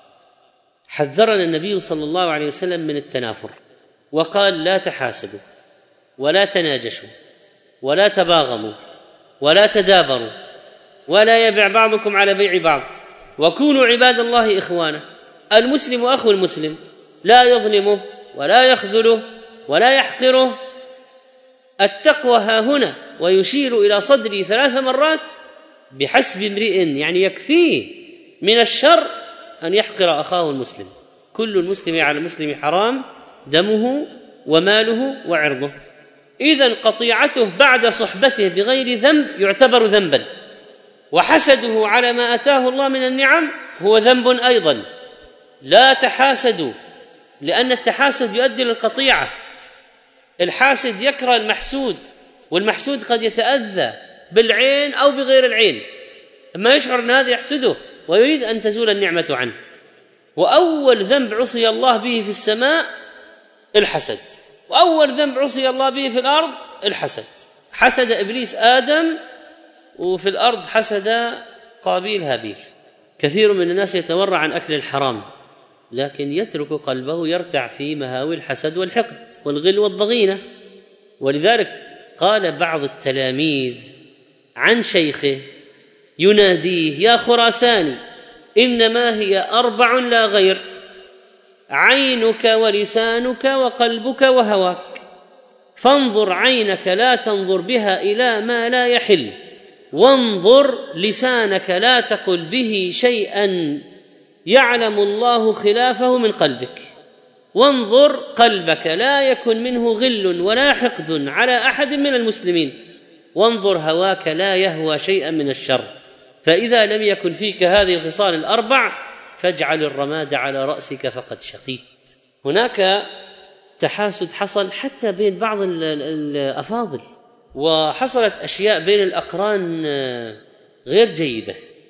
حذرنا النبي صلى الله عليه وسلم من التنافر وقال لا تحاسدوا ولا تناجشوا ولا تباغموا ولا تدابروا ولا يبع بعضكم على بيع بعض وكونوا عباد الله إخوانا. المسلم أخو المسلم، لا يظلمه ولا يخذله ولا يحقره. التقوى ها هنا، ويشير إلى صدري ثلاث مرات بحسب امرئ، يعني يكفيه من الشر أن يحقر أخاه المسلم. كل المسلم على المسلم حرام دمه وماله وعرضه. إذن قطيعته بعد صحبته بغير ذنب يعتبر ذنبا، وحسده على ما أتاه الله من النعم هو ذنب أيضا. لا تحاسدوا، لأن التحاسد يؤدي للقطيعة. الحاسد يكره المحسود، والمحسود قد يتأذى بالعين أو بغير العين، أما يشعر أن هذا يحسده ويريد أن تزول النعمة عنه. وأول ذنب عصي الله به في السماء الحسد، وأول ذنب عصي الله به في الأرض الحسد. حسد إبليس آدم، وفي الأرض حسد قابيل هابيل. كثير من الناس يتورع عن أكل الحرام، لكن يترك قلبه يرتع في مهاوي الحسد والحقد والغل والضغينة. ولذلك قال بعض التلاميذ عن شيخه يناديه يا خراساني إنما هي أربع لا غير: عينك ولسانك وقلبك وهواك، فانظر عينك لا تنظر بها إلى ما لا يحل، وانظر لسانك لا تقل به شيئا يعلم الله خلافه من قلبك، وانظر قلبك لا يكن منه غل ولا حقد على أحد من المسلمين، وانظر هواك لا يهوى شيئا من الشر. فإذا لم يكن فيك هذه الخصال الأربع فاجعل الرماد على رأسك فقد شقيت. هناك تحاسد حصل حتى بين بعض الأفاضل، وحصلت أشياء بين الأقران غير جيدة،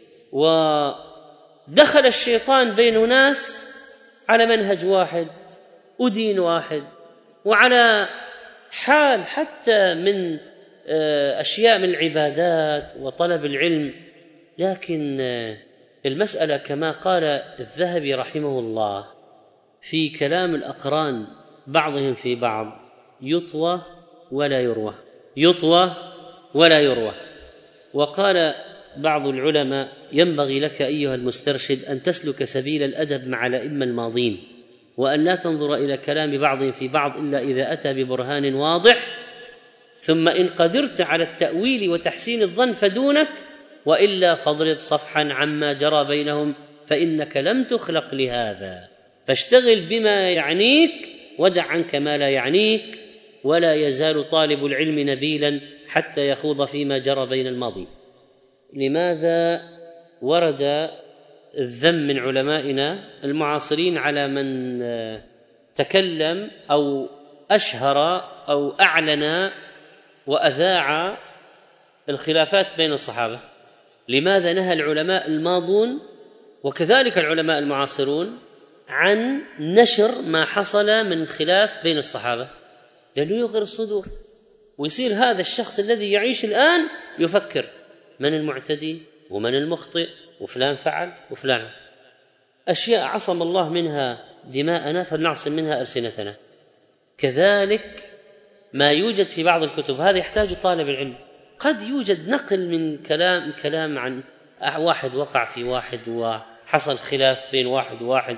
ودخل الشيطان بين ناس على منهج واحد ودين واحد وعلى حال حتى من أشياء من العبادات وطلب العلم. لكن المسألة كما قال الذهبي رحمه الله في كلام الأقران بعضهم في بعض: يطوى ولا يروى، يطوى ولا يروى. وقال بعض العلماء: ينبغي لك أيها المسترشد أن تسلك سبيل الأدب مع الأئمة الماضين، وأن لا تنظر إلى كلام بعضهم في بعض إلا إذا أتى ببرهان واضح، ثم إن قدرت على التأويل وتحسين الظن فدونك، وإلا فاضرب صفحا عما جرى بينهم، فإنك لم تخلق لهذا، فاشتغل بما يعنيك ودع عنك ما لا يعنيك، ولا يزال طالب العلم نبيلا حتى يخوض فيما جرى بين الماضي. لماذا ورد الذم من علمائنا المعاصرين على من تكلم أو أشهر أو أعلن وأذاع الخلافات بين الصحابة؟ لماذا نهى العلماء الماضون وكذلك العلماء المعاصرون عن نشر ما حصل من خلاف بين الصحابة؟ لأنه يغير الصدور، ويصير هذا الشخص الذي يعيش الآن يفكر من المعتدي ومن المخطئ وفلان فعل وفلان. أشياء عصم الله منها دماءنا فلنعصم منها ألسنتنا. كذلك ما يوجد في بعض الكتب، هذا يحتاج طالب العلم. قد يوجد نقل من كلام كلام عن واحد وقع في واحد وحصل خلاف بين واحد وواحد،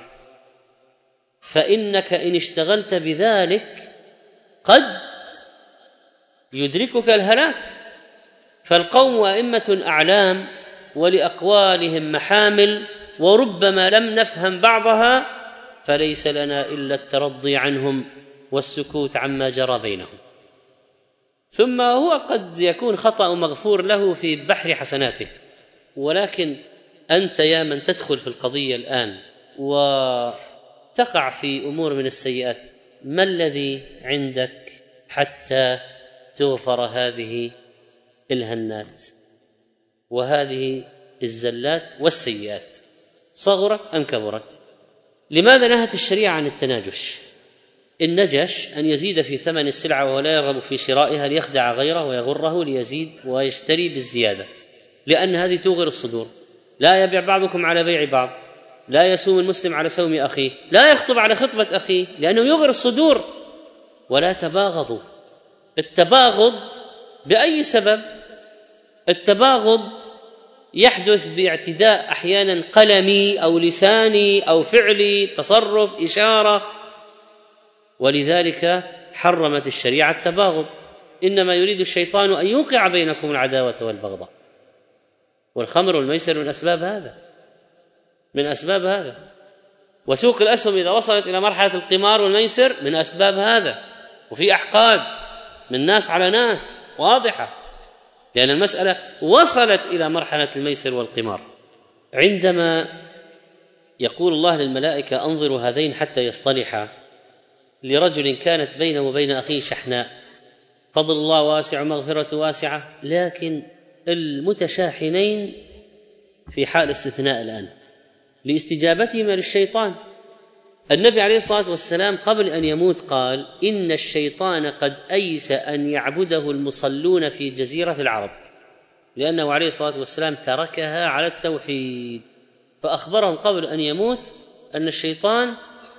فإنك إن اشتغلت بذلك قد يدركك الهلاك. فالقوم أئمة أعلام ولأقوالهم محامل، وربما لم نفهم بعضها، فليس لنا إلا الترضي عنهم والسكوت عما جرى بينهم. ثم هو قد يكون خطأ مغفور له في بحر حسناته، ولكن أنت يا من تدخل في القضية الآن وتقع في أمور من السيئات، ما الذي عندك حتى تغفر هذه الهنات وهذه الزلات والسيئات، صغرت أم كبرت. لماذا نهت الشريعة عن التناجش؟ النجش أن يزيد في ثمن السلعة ولا يرغب في شرائها ليخدع غيره ويغره ليزيد ويشتري بالزيادة، لأن هذه توغر الصدور. لا يبيع بعضكم على بيع بعض، لا يسوم المسلم على سوم أخيه، لا يخطب على خطبة أخيه، لأنه يغر الصدور. ولا تباغضوا. التباغض بأي سبب؟ التباغض يحدث باعتداء أحيانا قلمي أو لساني أو فعلي، تصرف، إشارة، ولذلك حرمت الشريعة التباغض. إنما يريد الشيطان أن يوقع بينكم العداوة والبغضاء. والخمر والميسر من أسباب هذا، من أسباب هذا. وسوق الأسهم إذا وصلت إلى مرحلة القمار والميسر من أسباب هذا. وفي أحقاد من ناس على ناس واضحة، لأن المسألة وصلت إلى مرحلة الميسر والقمار. عندما يقول الله للملائكة أنظروا هذين حتى يصطلحا، لرجل كانت بينه وبين أخيه شحناء، فضل الله واسع ومغفرة واسعة، لكن المتشاحنين في حال استثناء الآن لاستجابتهما للشيطان. النبي عليه الصلاة والسلام قبل أن يموت قال إن الشيطان قد أيس أن يعبده المصلون في جزيرة العرب، لأنه عليه الصلاة والسلام تركها على التوحيد. فأخبرهم قبل أن يموت أن الشيطان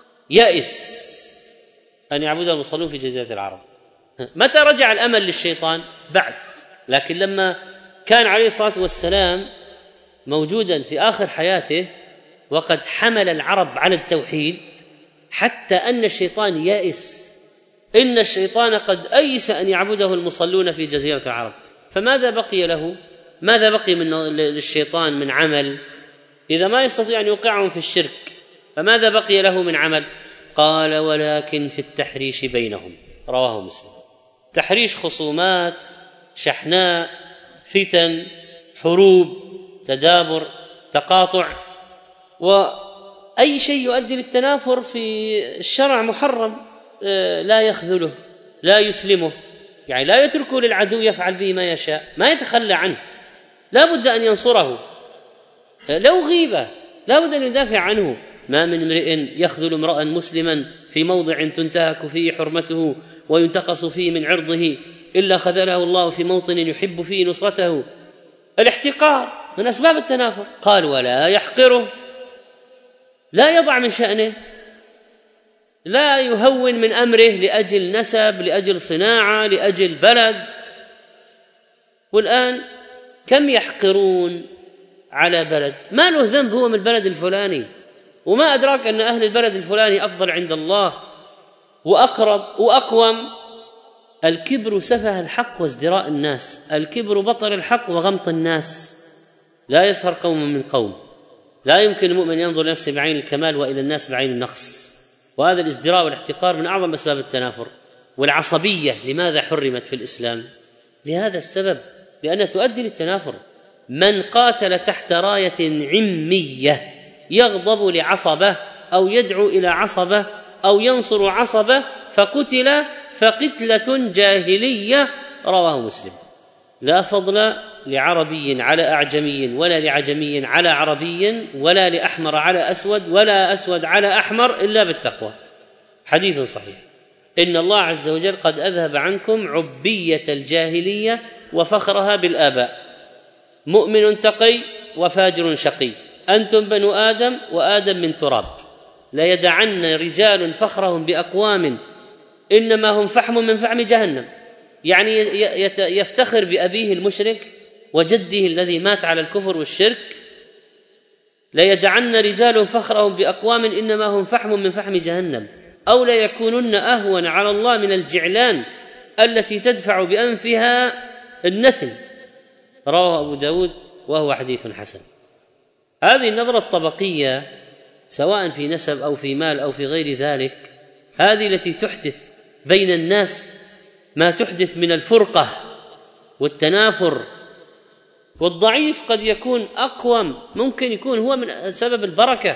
يأس أن يعبده المصلون في جزيرة العرب. متى رجع الأمل للشيطان؟ بعد. لكن لما كان عليه الصلاة والسلام موجودا في آخر حياته وقد حمل العرب على التوحيد، حتى أن الشيطان يائس، إن الشيطان قد أيس أن يعبده المصلون في جزيرة العرب. فماذا بقي له؟ ماذا بقي من للشيطان من عمل إذا ما يستطيع أن يوقعهم في الشرك؟ فماذا بقي له من عمل؟ قال ولكن في التحريش بينهم، رواه مسلم. تحريش، خصومات، شحناء، فتن، حروب، تدابر، تقاطع، وأي شيء يؤدي للتنافر في الشرع محرم. لا يخذله، لا يسلمه، يعني لا يتركه للعدو يفعل به ما يشاء، ما يتخلى عنه، لا بد أن ينصره. لو غيبة لا بد أن يدافع عنه. ما من امرئ يخذل امرأ مسلما في موضع تنتهك فيه حرمته وينتقص فيه من عرضه إلا خذله الله في موطن يحب فيه نصرته. الاحتقار من أسباب التنافر. قال ولا يحقره، لا يضع من شأنه، لا يهون من أمره لأجل نسب، لأجل صناعة، لأجل بلد. والآن كم يحقرون على بلد ما له ذنب، هو من البلد الفلاني، وما أدراك أن أهل البلد الفلاني أفضل عند الله وأقرب وأقوم. الكبر سفه الحق وازدراء الناس، الكبر بطر الحق وغمط الناس. لا يسخر قوم من قوم، لا يمكن المؤمن ينظر لنفسه بعين الكمال وإلى الناس بعين النقص. وهذا الازدراء والاحتقار من أعظم أسباب التنافر. والعصبية لماذا حرمت في الإسلام؟ لهذا السبب، لأنها تؤدي للتنافر. من قاتل تحت راية عمية يغضب لعصبة أو يدعو إلى عصبة أو ينصر عصبة فقتل فقتلة جاهلية، رواه مسلم. لا فضل لعربي على أعجمي، ولا لعجمي على عربي، ولا لأحمر على أسود، ولا أسود على أحمر، إلا بالتقوى. حديث صحيح. إن الله عز وجل قد أذهب عنكم عبية الجاهلية وفخرها بالآباء. مؤمن تقي وفاجر شقي، أنتم بنو آدم وآدم من تراب. لا يدعن رجال فخرهم بأقوام إنما هم فحم من فحم جهنم، يعني يفتخر بأبيه المشرك وجده الذي مات على الكفر والشرك. لا يدعن رجال فخرهم بأقوام إنما هم فحم من فحم جهنم، أو لا يكونن أهون على الله من الجعلان التي تدفع بأنفها النتن، رواه أبو داود وهو حديث حسن. هذه النظرة الطبقية سواء في نسب أو في مال أو في غير ذلك، هذه التي تحدث بين الناس ما تحدث من الفرقة والتنافر. والضعيف قد يكون أقوم، ممكن يكون هو من سبب البركة.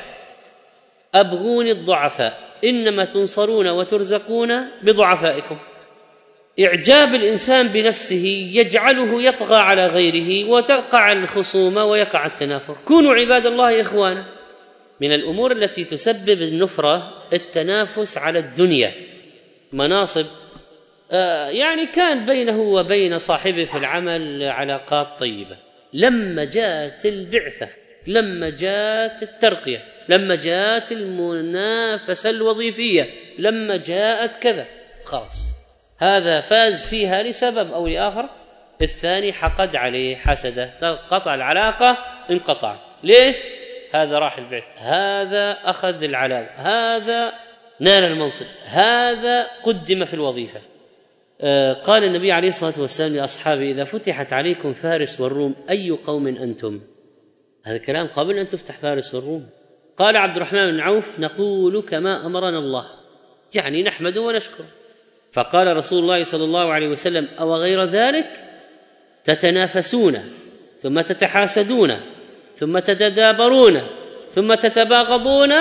أبغون الضعفاء إنما تنصرون وترزقون بضعفائكم. إعجاب الإنسان بنفسه يجعله يطغى على غيره وتقع الخصومة ويقع التنافر. كونوا عباد الله إخوانا. من الأمور التي تسبب النفرة التنافس على الدنيا، مناصب، آه يعني كان بينه وبين صاحبه في العمل علاقات طيبة، لما جاءت البعثة، لما جاءت الترقية، لما جاءت المنافسة الوظيفية، لما جاءت كذا، خلاص هذا فاز فيها لسبب أو لآخر، الثاني حقد عليه، حسده، قطع العلاقة، انقطعت. ليه؟ هذا راح البعث، هذا أخذ العلامة، هذا نال المنصب، هذا قدم في الوظيفة. آه قال النبي عليه الصلاة والسلام لأصحابه: إذا فتحت عليكم فارس والروم أي قوم أنتم؟ هذا كلام قبل أن تفتح فارس والروم. قال عبد الرحمن بن عوف: نقول كما أمرنا الله، يعني نحمده ونشكره. فقال رسول الله صلى الله عليه وسلم: أو غير ذلك؟ تتنافسون ثم تتحاسدون ثم تتدابرون ثم تتباغضون،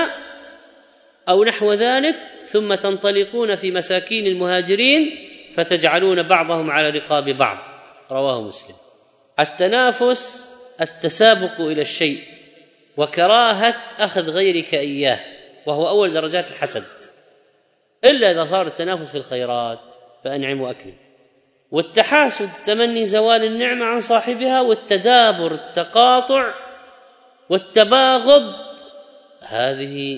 أو نحو ذلك، ثم تنطلقون في مساكين المهاجرين فتجعلون بعضهم على رقاب بعض. رواه مسلم. التنافس التسابق إلى الشيء وكراهة أخذ غيرك إياه، وهو أول درجات الحسد، إلا إذا صار التنافس في الخيرات فأنعم وأكرم. والتحاسد تمني زوال النعمة عن صاحبها، والتدابر التقاطع، والتباغض هذه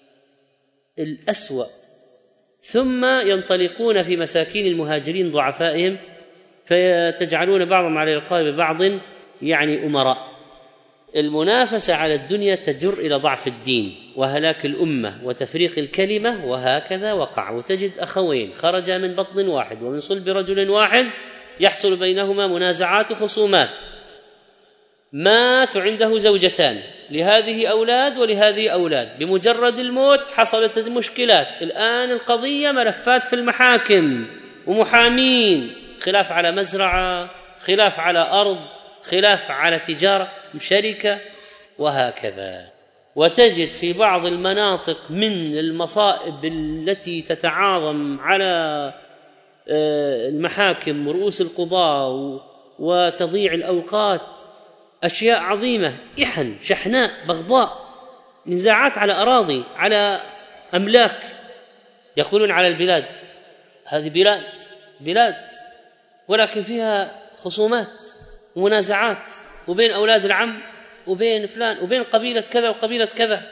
الأسوأ. ثم ينطلقون في مساكين المهاجرين ضعفائهم فتجعلون بعضهم على رقاب بعض، يعني أمراء. المنافسة على الدنيا تجر إلى ضعف الدين وهلاك الأمة وتفريق الكلمة، وهكذا وقع. وتجد أخوين خرجا من بطن واحد ومن صلب رجل واحد يحصل بينهما منازعات وخصومات، مات عنده زوجتان، لهذه أولاد ولهذه أولاد، بمجرد الموت حصلت المشكلات. الآن القضية ملفات في المحاكم ومحامين، خلاف على مزرعة، خلاف على أرض، خلاف على تجارة، شركة، وهكذا. وتجد في بعض المناطق من المصائب التي تتعاظم على المحاكم ورؤوس القضاة وتضيع الأوقات أشياء عظيمة، إحن، شحناء، بغضاء، نزاعات على أراضي، على أملاك. يقولون على البلاد هذه بلاد بلاد ولكن فيها خصومات ومنازعات، وبين أولاد العم وبين فلان وبين قبيلة كذا وقبيلة كذا،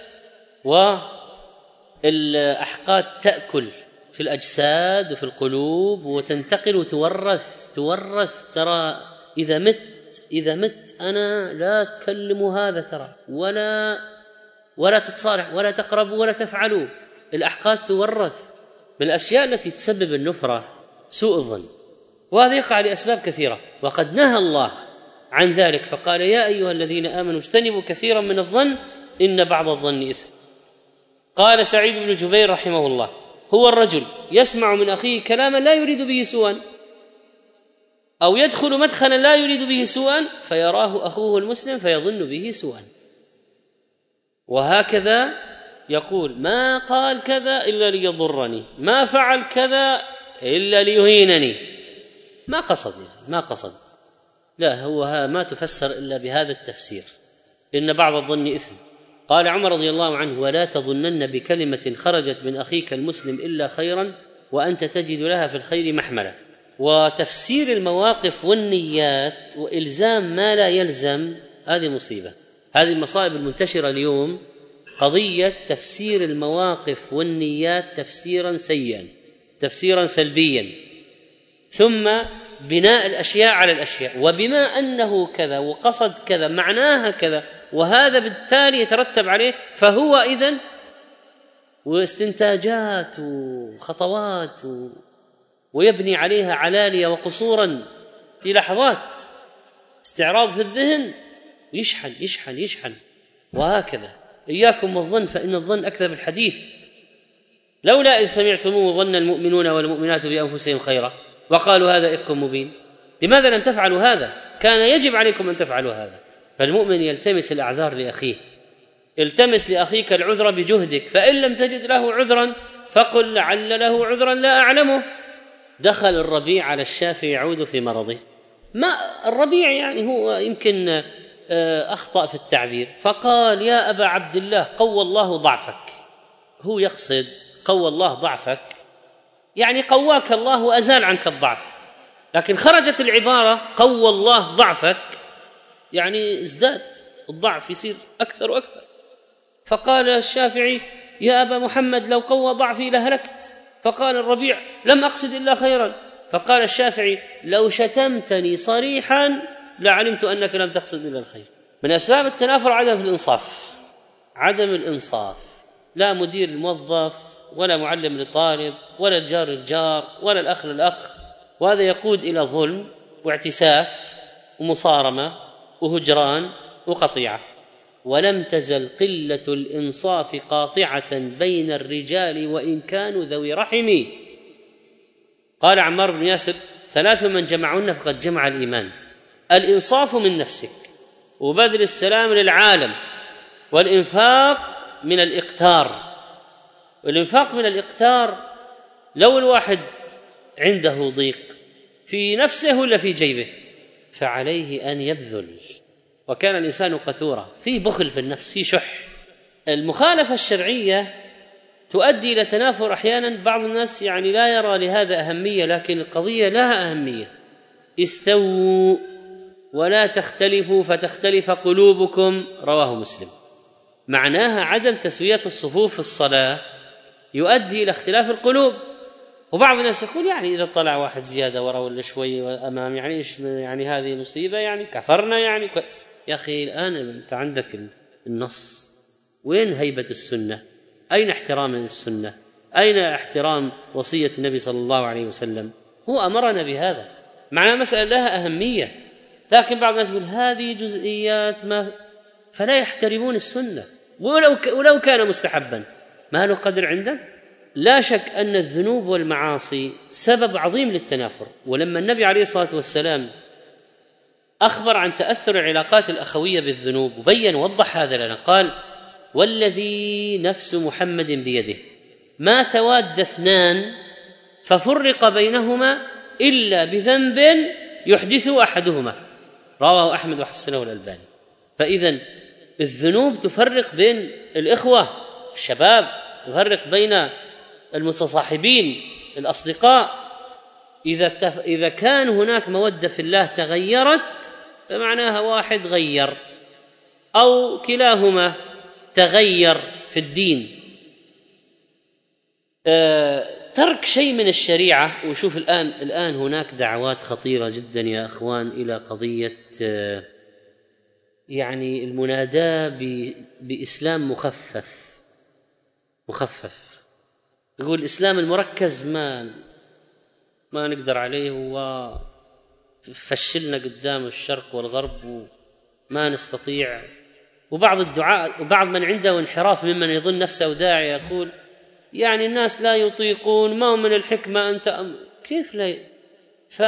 والأحقاد تأكل في الأجساد وفي القلوب وتنتقل وتورث تورث ترى إذا مت إذا مت أنا لا تكلموا هذا ترى، ولا ولا تتصالح ولا تقربوا ولا تفعلوا. الأحقاد تورث. من الأشياء التي تسبب النفرة سوء الظن، وهذا يقع لأسباب كثيرة، وقد نهى الله عن ذلك فقال: يا أيها الذين آمنوا اجتنبوا كثيرا من الظن إن بعض الظن إثم. قال سعيد بن جبير رحمه الله: هو الرجل يسمع من أخيه كلاما لا يريد به سوءا، أو يدخل مدخلا لا يريد به سوءا فيراه أخوه المسلم فيظن به سوءا. وهكذا يقول: ما قال كذا إلا ليضرني، ما فعل كذا إلا ليهينني. ما قصد يعني ما قصد لا، هو ما تفسر إلا بهذا التفسير، إن بعض الظن إثم. قال عمر رضي الله عنه: ولا تظنن بكلمة خرجت من أخيك المسلم إلا خيرا وأنت تجد لها في الخير محملا. وتفسير المواقف والنيات وإلزام ما لا يلزم هذه مصيبة. هذه المصائب المنتشرة اليوم، قضية تفسير المواقف والنيات تفسيرا سيئا، تفسيرا سلبيا، ثم بناء الأشياء على الأشياء، وبما أنه كذا وقصد كذا معناها كذا، وهذا بالتالي يترتب عليه، فهو إذن واستنتاجات وخطوات و... ويبني عليها علالية وقصورا في لحظات، استعراض في الذهن، يشحن يشحن يشحن وهكذا. إياكم والظن فإن الظن أكذب الحديث. لولا إذ سمعتموه ظن المؤمنون والمؤمنات بأنفسهم خيرا وقالوا هذا إفك مبين. لماذا لم تفعلوا هذا؟ كان يجب عليكم أن تفعلوا هذا. فالمؤمن يلتمس الأعذار لأخيه، التمس لأخيك العذر بجهدك، فإن لم تجد له عذرا فقل لعل له عذرا لا أعلمه، دخل الربيع على الشافعي يعود في مرضه، ما الربيع يعني هو يمكن أخطأ في التعبير، فقال يا أبا عبد الله قوى الله ضعفك. هو يقصد قوى الله ضعفك يعني قواك الله وأزال عنك الضعف، لكن خرجت العبارة قوى الله ضعفك يعني ازداد الضعف، يصير أكثر وأكثر. فقال الشافعي يا أبا محمد لو قوى ضعفي لهلكت. فقال الربيع لم أقصد إلا خيرا. فقال الشافعي لو شتمتني صريحا لعلمت أنك لم تقصد إلا الخير. من أسباب التنافر عدم الإنصاف، عدم الإنصاف، لا مدير الموظف ولا معلم لطالب ولا الجار الجار ولا الأخ للأخ، وهذا يقود إلى ظلم واعتساف ومصارمة وهجران وقطيعة. ولم تزل قلة الإنصاف قاطعة بين الرجال وإن كانوا ذوي رحم. قال عمار بن ياسر ثلاث من جمعهن فقد جمع الإيمان: الإنصاف من نفسك، وبذل السلام للعالم، والإنفاق من الإقتار. والإنفاق من الإقتار لو الواحد عنده ضيق في نفسه ولا في جيبه فعليه أن يبذل، وكان الإنسان قتورا، في بخل في النفس، في شح. المخالفة الشرعية تؤدي إلى تنافر أحيانا. بعض الناس يعني لا يرى لهذا أهمية، لكن القضية لها أهمية. استووا ولا تختلفوا فتختلف قلوبكم، رواه مسلم. معناها عدم تسوية الصفوف في الصلاة يؤدي إلى اختلاف القلوب. وبعض الناس يقول يعني إذا طلع واحد زيادة وراء ولا شوي أمام يعني إيش يعني هذه مصيبة، يعني كفرنا يعني ك... يا أخي الآن أنت عندك النص، وين هيبة السنة؟ أين احترام السنة؟ أين احترام وصية النبي صلى الله عليه وسلم؟ هو أمرنا بهذا. معناها مسألة لها أهمية، لكن بعض الناس يقول هذه جزئيات ما، فلا يحترمون السنة ولو, ك... ولو كان مستحبا. ما له قدر عندنا؟ لا شك أن الذنوب والمعاصي سبب عظيم للتنافر. ولما النبي عليه الصلاة والسلام أخبر عن تأثر العلاقات الأخوية بالذنوب وبين ووضح هذا لنا، قال والذي نفس محمد بيده ما تواد اثنان ففرق بينهما إلا بذنب يحدث أحدهما، رواه أحمد وحسنه الألباني. فإذن الذنوب تفرق بين الإخوة الشباب، تفرق بين المتصاحبين الأصدقاء. إذا تف... إذا كان هناك مودة في الله تغيرت فمعناها واحد غير أو كلاهما تغير في الدين. أه... ترك شيء من الشريعة. وشوف الآن الآن هناك دعوات خطيرة جدا يا أخوان إلى قضية أه... يعني المناداة ب... بإسلام مخفف مخفف يقول الإسلام المركز ما ما نقدر عليه، وفشلنا قدام الشرق والغرب وما نستطيع. وبعض الدعاء وبعض من عنده انحراف ممن يظن نفسه داعي يقول يعني الناس لا يطيقون، ما هو من الحكمة أنت أم... كيف لا ي... ف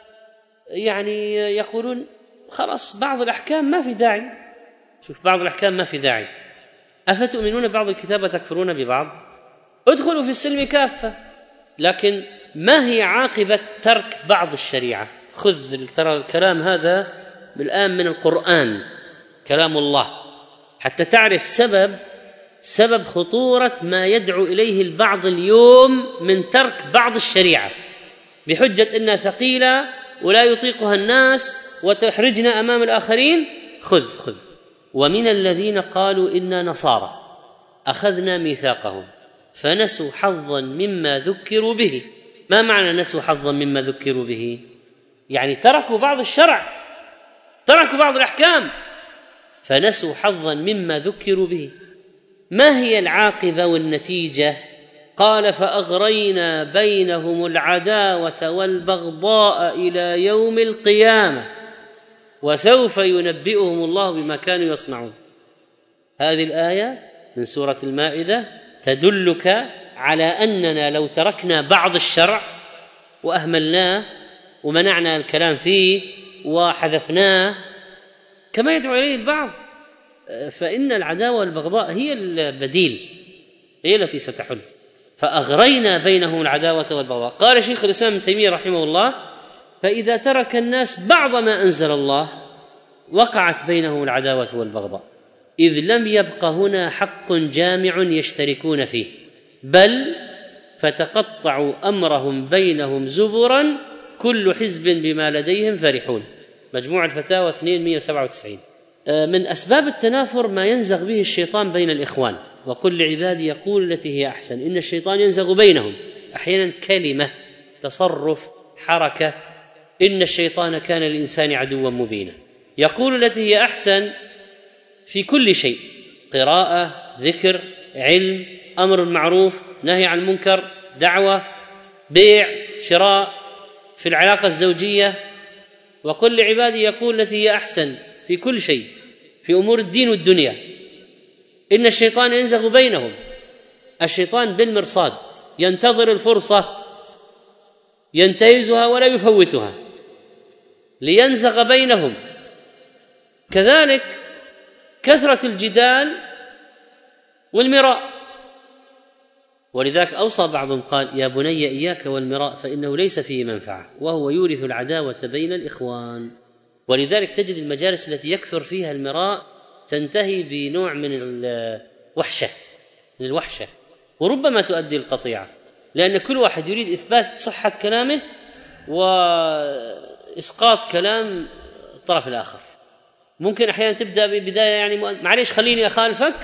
يعني يقولون خلاص بعض الأحكام ما في داعي. شوف بعض الأحكام ما في داعي. أفتؤمنون بعض الكتاب وتكفرون ببعض؟ ادخلوا في السلم كافة. لكن ما هي عاقبة ترك بعض الشريعة؟ خذ ترى الكلام هذا بالآن من القرآن كلام الله حتى تعرف سبب سبب خطورة ما يدعو إليه البعض اليوم من ترك بعض الشريعة بحجة أنها ثقيلة ولا يطيقها الناس وتحرجنا أمام الآخرين. خذ خذ ومن الذين قالوا إنا نصارى أخذنا ميثاقهم فنسوا حظا مما ذكروا به. ما معنى نسوا حظا مما ذكروا به؟ يعني تركوا بعض الشرع، تركوا بعض الأحكام، فنسوا حظا مما ذكروا به. ما هي العاقبة والنتيجة؟ قال فأغرينا بينهم العداوة والبغضاء إلى يوم القيامة وسوف ينبئهم الله بما كانوا يصنعون. هذه الآية من سورة المائدة تدلك على أننا لو تركنا بعض الشرع وأهملناه ومنعنا الكلام فيه وحذفناه كما يدعو إليه البعض، فإن العداوة والبغضاء هي البديل، هي التي ستحل. فأغرينا بينهم العداوة والبغضاء. قال شيخ الإسلام ابن تيمية رحمه الله: فإذا ترك الناس بعض ما أنزل الله وقعت بينهم العداوة والبغضاء، إذ لم يبق هنا حق جامع يشتركون فيه، بل فتقطعوا أمرهم بينهم زبرا كل حزب بما لديهم فرحون. مجموع الفتاوى اثنين وسبعة وتسعين. من أسباب التنافر ما ينزغ به الشيطان بين الإخوان، وقل لعبادي يقول التي هي أحسن، إن الشيطان ينزغ بينهم أحيانا كلمة، تصرف، حركة. إن الشيطان كان للإنسان عدوا مبينا. يقول التي هي أحسن في كل شيء: قراءة، ذكر، علم، أمر بالمعروف، نهي عن المنكر، دعوة، بيع، شراء، في العلاقة الزوجية. وقل لعبادي يقول التي هي أحسن في كل شيء، في أمور الدين والدنيا. إن الشيطان ينزغ بينهم. الشيطان بالمرصاد ينتظر الفرصة ينتهزها ولا يفوتها لينزغ بينهم. كذلك كثرة الجدال والمراء، ولذلك أوصى بعضهم قال: يا بني إياك والمراء فإنه ليس فيه منفعة وهو يورث العداوة بين الإخوان. ولذلك تجد المجالس التي يكثر فيها المراء تنتهي بنوع من الوحشة من الوحشة وربما تؤدي القطيعة، لأن كل واحد يريد إثبات صحة كلامه وإسقاط كلام الطرف الآخر. ممكن أحيانا تبدأ ببداية يعني معليش خليني أخالفك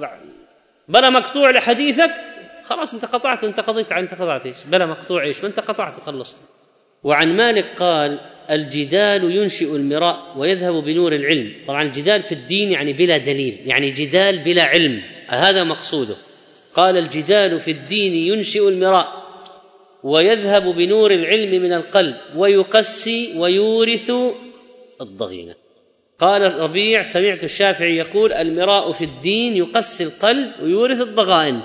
بلا مقطوع لحديثك، خلاص انت قطعت انت قضيت عن انت قطعت ايش بلا مقطوع ايش ما انت قطعت وخلصت. وعن مالك قال: الجدال ينشئ المراء ويذهب بنور العلم. طبعا الجدال في الدين يعني بلا دليل، يعني جدال بلا علم، هذا مقصوده. قال: الجدال في الدين ينشئ المراء ويذهب بنور العلم من القلب ويقسي ويورث الضغينة. قال الربيع: سمعت الشافعي يقول: المراء في الدين يقسي القلب ويورث الضغائن.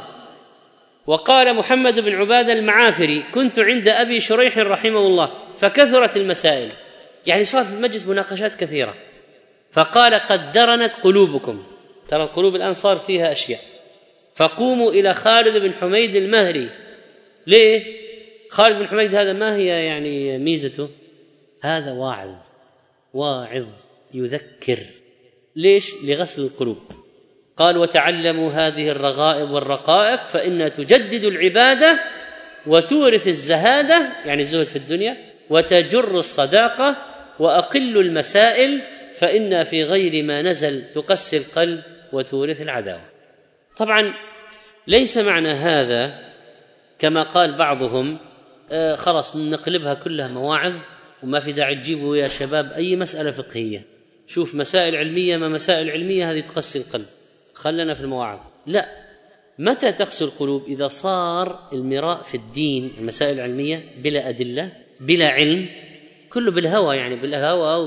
وقال محمد بن عبادة المعافري: كنت عند أبي شريح رحمه الله فكثرت المسائل، يعني صار في المجلس مناقشات كثيرة، فقال: قد درنت قلوبكم، ترى القلوب الآن صار فيها أشياء، فقوموا إلى خالد بن حميد المهري. ليه؟ خالد بن حميد هذا ما هي يعني ميزته؟ هذا واعظ واعظ يذكر. ليش؟ لغسل القلوب. قال: وتعلموا هذه الرغائب والرقائق فإنها تجدد العبادة وتورث الزهادة، يعني الزهد في الدنيا، وتجر الصداقة، وأقل المسائل فإنها في غير ما نزل تقسي القلب وتورث العداوة. طبعا ليس معنى هذا كما قال بعضهم آه خلاص نقلبها كلها مواعظ وما في داعي تجيبوا يا شباب أي مسألة فقهية، شوف مسائل علمية ما مسائل علمية هذه تقسي القلب، خلنا في المواعظ. لا، متى تقسو القلوب؟ إذا صار المراء في الدين المسائل العلمية بلا أدلة بلا علم، كله بالهوى، يعني بالهوى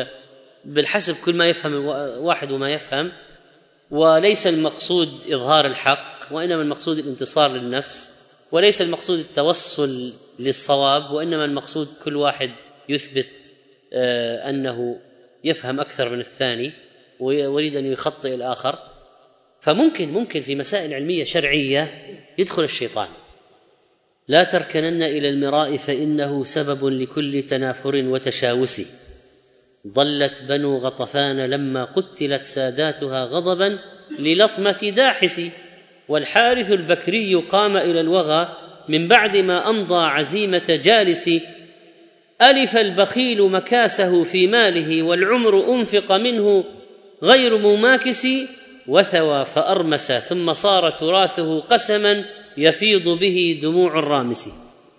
وبالحسب كل ما يفهم واحد وما يفهم، وليس المقصود إظهار الحق وإنما المقصود الانتصار للنفس، وليس المقصود التوصل للصواب وإنما المقصود كل واحد يثبت آه أنه يفهم أكثر من الثاني ويريد أن يخطئ الآخر. فممكن ممكن في مسائل علمية شرعية يدخل الشيطان. لا تركنن إلى المراء فإنه سبب لكل تنافر وتشاوس. ضلت بنو غطفان لما قتلت ساداتها غضبا للطمة داحس، والحارث البكري قام إلى الوغى من بعد ما أمضى عزيمة جالس. ألف البخيل مكاسه في ماله والعمر أنفق منه غير مماكس، وثوى فأرمس ثم صار تراثه قسما يفيض به دموع الرامس.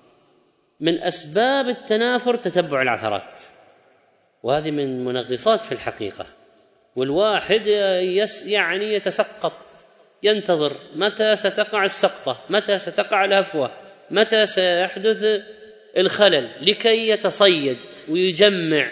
من أسباب التنافر تتبع العثرات، وهذه من منغصات في الحقيقة، والواحد يس يعني يتسقط ينتظر متى ستقع السقطة، متى ستقع الهفوة، متى سيحدث الخلل لكي يتصيد ويجمع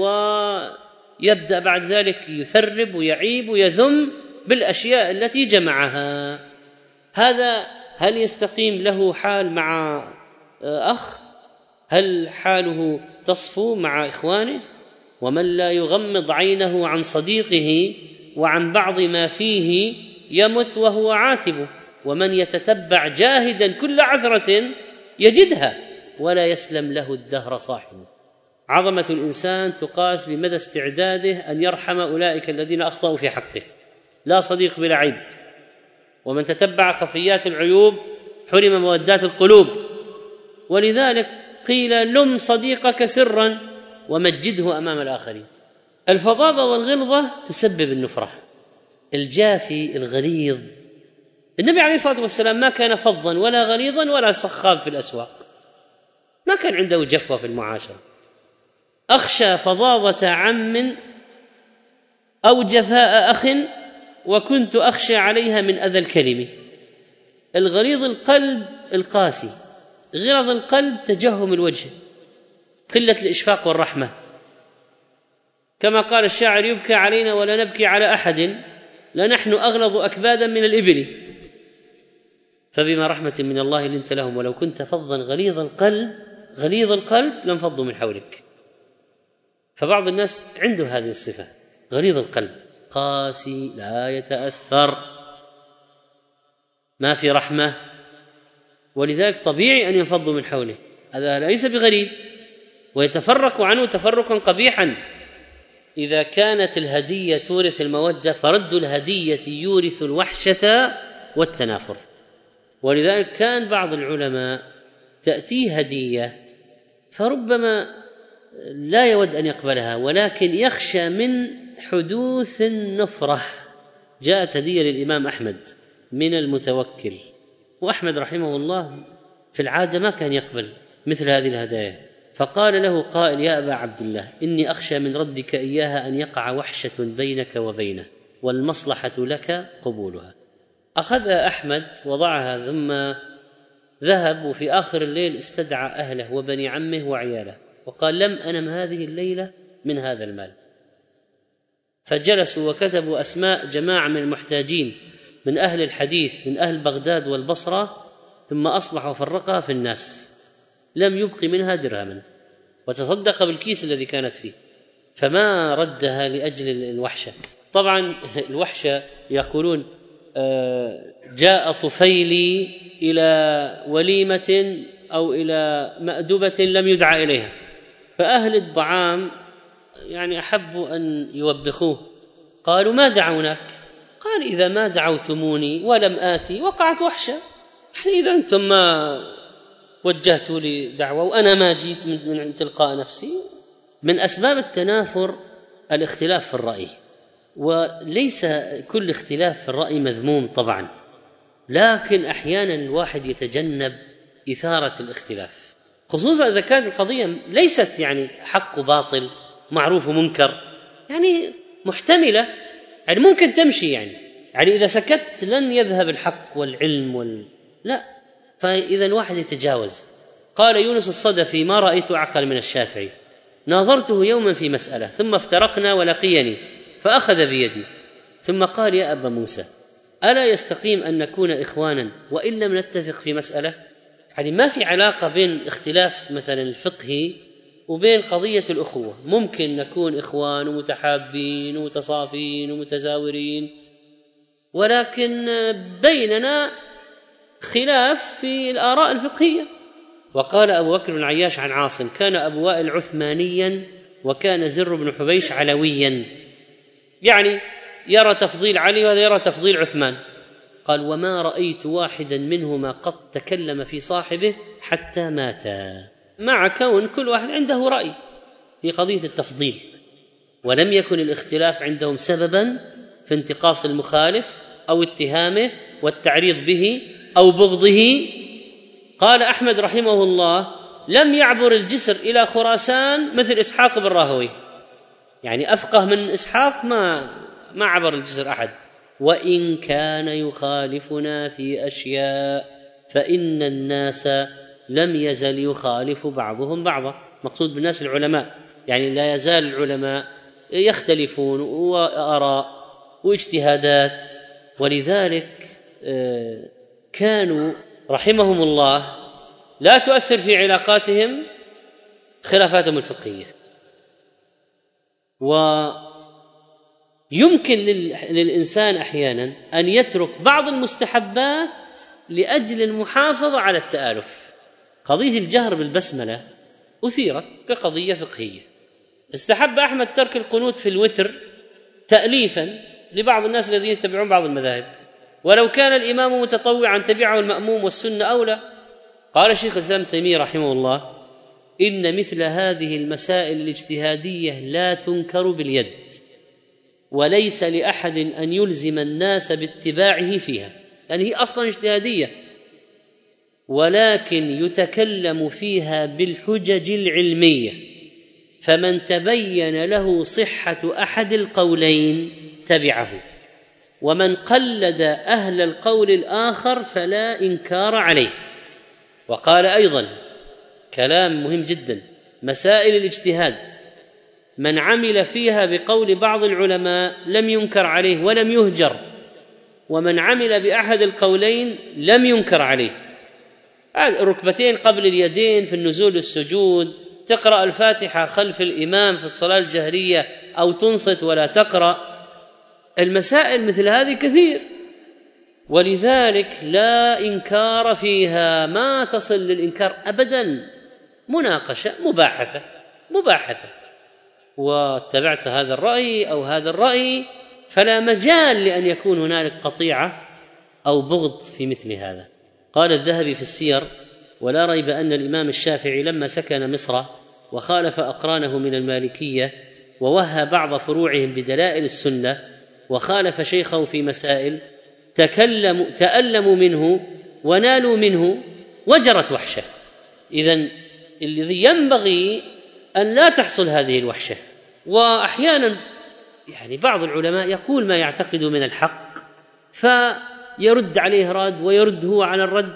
ويبدأ بعد ذلك يثرب ويعيب ويذم بالأشياء التي جمعها. هذا هل يستقيم له حال مع أخ؟ هل حاله تصفو مع إخوانه؟ ومن لا يغمض عينه عن صديقه وعن بعض ما فيه يمت وهو عاتب. ومن يتتبع جاهدا كل عثرة يجدها ولا يسلم له الدهر صاحبه. عظمة الإنسان تقاس بمدى استعداده أن يرحم أولئك الذين أخطأوا في حقه، لا صديق بلا عيب، ومن تتبع خفيات العيوب حرم مودات القلوب. ولذلك قيل لم صديقك سرا ومجده أمام الآخرين. الفظاظة والغلظة تسبب النفرة. الجافي الغليظ، النبي عليه الصلاة والسلام ما كان فظا ولا غليظا ولا صخاب في الأسواق، ما كان عنده جفوة في المعاشرة. أخشى فظاظة عم أو جفاء أخ وكنت أخشى عليها من أذى الكلم. الغليظ القلب القاسي، غلظ القلب تجهم الوجه، قلة الإشفاق والرحمة. كما قال الشاعر: يبكى علينا ولا نبكي على أحد، لنحن أغلظ أكبادا من الإبل. فبما رحمة من الله لنت لهم ولو كنت فظا غليظ القلب غليظ القلب لانفضوا من حولك. فبعض الناس عنده هذه الصفة، غليظ القلب، قاسي، لا يتأثر، ما في رحمة، ولذلك طبيعي أن ينفضوا من حوله. هذا ليس بغريب، ويتفرق عنه تفرقا قبيحا. إذا كانت الهدية تورث المودة فرد الهدية يورث الوحشة والتنافر. ولذلك كان بعض العلماء تأتيه هدية فربما لا يود أن يقبلها، ولكن يخشى من حدوث النفرة. جاءت هدية للإمام أحمد من المتوكل، وأحمد رحمه الله في العادة ما كان يقبل مثل هذه الهدايا، فقال له قائل: يا أبا عبد الله، إني أخشى من ردك إياها أن يقع وحشة بينك وبينه والمصلحة لك قبولها. أخذها أحمد وضعها ثم ذهب، وفي آخر الليل استدعى أهله وبني عمه وعياله وقال: لم أنم هذه الليلة من هذا المال. فجلسوا وكتبوا أسماء جماعة من المحتاجين من أهل الحديث من أهل بغداد والبصرة، ثم أصبح وفرقها في الناس، لم يبق منها درهما، وتصدق بالكيس الذي كانت فيه، فما ردها لأجل الوحشة. طبعا الوحشة يقولون جاء طفيلي إلى وليمة أو إلى مأدبة لم يدعى إليها، فأهل الطعام يعني أحبوا أن يوبخوه، قالوا: ما دعوناك؟ قال: إذا ما دعوتموني ولم آتي وقعت وحشة، إذا أنتم ما وجهتوا لي دعوة وأنا ما جيت من تلقاء نفسي. من أسباب التنافر الاختلاف في الرأي، وليس كل اختلاف في الرأي مذموم طبعا، لكن أحيانا الواحد يتجنب إثارة الاختلاف، خصوصا إذا كانت القضية ليست يعني حق وباطل، معروف ومنكر، يعني محتملة، يعني ممكن تمشي، يعني يعني إذا سكت لن يذهب الحق والعلم وال... لا، فإذا الواحد يتجاوز. قال يونس الصدفي: ما رأيت أعقل من الشافعي، ناظرته يوما في مسألة ثم افترقنا ولقيني فأخذ بيدي ثم قال: يا أبا موسى، ألا يستقيم أن نكون إخوانا وإن لم نتفق في مسألة؟ يعني ما في علاقة بين اختلاف مثلا الفقهي وبين قضية الأخوة، ممكن نكون إخوان ومتحابين ومتصافين ومتزاورين، ولكن بيننا خلاف في الآراء الفقهية. وقال أبو بكر بن عياش عن عاصم: كان أبو وائل عثمانيا وكان زر بن حبيش علويا، يعني يرى تفضيل علي وهذا يرى تفضيل عثمان. قال: وما رأيت واحدا منهما قد تكلم في صاحبه حتى ماتا، مع كون كل واحد عنده رأي في قضية التفضيل، ولم يكن الاختلاف عندهم سببا في انتقاص المخالف أو اتهامه والتعريض به أو بغضه. قال أحمد رحمه الله: لم يعبر الجسر إلى خراسان مثل إسحاق بن راهوي، يعني أفقه من إسحاق ما ما عبر الجسر أحد. وإن كان يخالفنا في أشياء فإن الناس لم يزل يخالف بعضهم بعضا. مقصود بالناس العلماء، يعني لا يزال العلماء يختلفون وآراء واجتهادات، ولذلك كانوا رحمهم الله لا تؤثر في علاقاتهم خلافاتهم الفقهية. ويمكن للإنسان أحيانا أن يترك بعض المستحبات لأجل المحافظة على التآلف. قضية الجهر بالبسملة أثيرت كقضية فقهية. استحب أحمد ترك القنوت في الوتر تأليفا لبعض الناس الذين يتبعون بعض المذاهب، ولو كان الإمام متطوعا تبعه المأموم والسنة أولى. قال شيخ الإسلام ابن تيمية رحمه الله: إن مثل هذه المسائل الاجتهادية لا تنكر باليد، وليس لأحد أن يلزم الناس باتباعه فيها، يعني هي أصلا اجتهادية، ولكن يتكلم فيها بالحجج العلمية، فمن تبين له صحة أحد القولين تبعه، ومن قلد أهل القول الآخر فلا إنكار عليه. وقال أيضا كلام مهم جدا: مسائل الاجتهاد من عمل فيها بقول بعض العلماء لم ينكر عليه ولم يهجر، ومن عمل بأحد القولين لم ينكر عليه. الركبتين قبل اليدين في النزول والسجود، تقرأ الفاتحة خلف الإمام في الصلاة الجهرية أو تنصت ولا تقرأ، المسائل مثل هذه كثير، ولذلك لا إنكار فيها، ما تصل للإنكار أبدا، مناقشة مباحثة مباحثة، واتبعت هذا الرأي أو هذا الرأي، فلا مجال لأن يكون هنالك قطيعة أو بغض في مثل هذا. قال الذهبي في السير: ولا ريب أن الإمام الشافعي لما سكن مصر وخالف أقرانه من المالكية ووهى بعض فروعهم بدلائل السنة وخالف شيخه في مسائل، تكلموا تألموا منه ونالوا منه وجرت وحشة. إذن الذي ينبغي أن لا تحصل هذه الوحشة. وأحيانا يعني بعض العلماء يقول ما يعتقد من الحق فيرد عليه رد ويرد هو على الرد.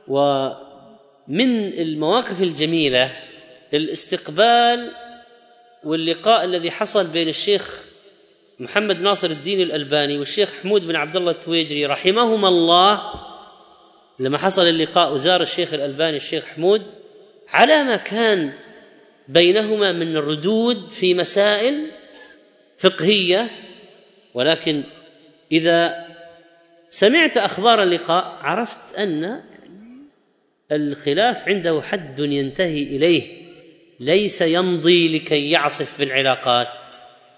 ومن المواقف الجميلة الاستقبال واللقاء الذي حصل بين الشيخ محمد ناصر الدين الألباني والشيخ حمود بن عبد الله التويجري رحمهما الله. لما حصل اللقاء وزار الشيخ الألباني الشيخ حمود على ما كان بينهما من ردود في مسائل فقهية، ولكن إذا سمعت أخبار اللقاء عرفت أن الخلاف عنده حد ينتهي إليه، ليس يمضي لكي يعصف بالعلاقات.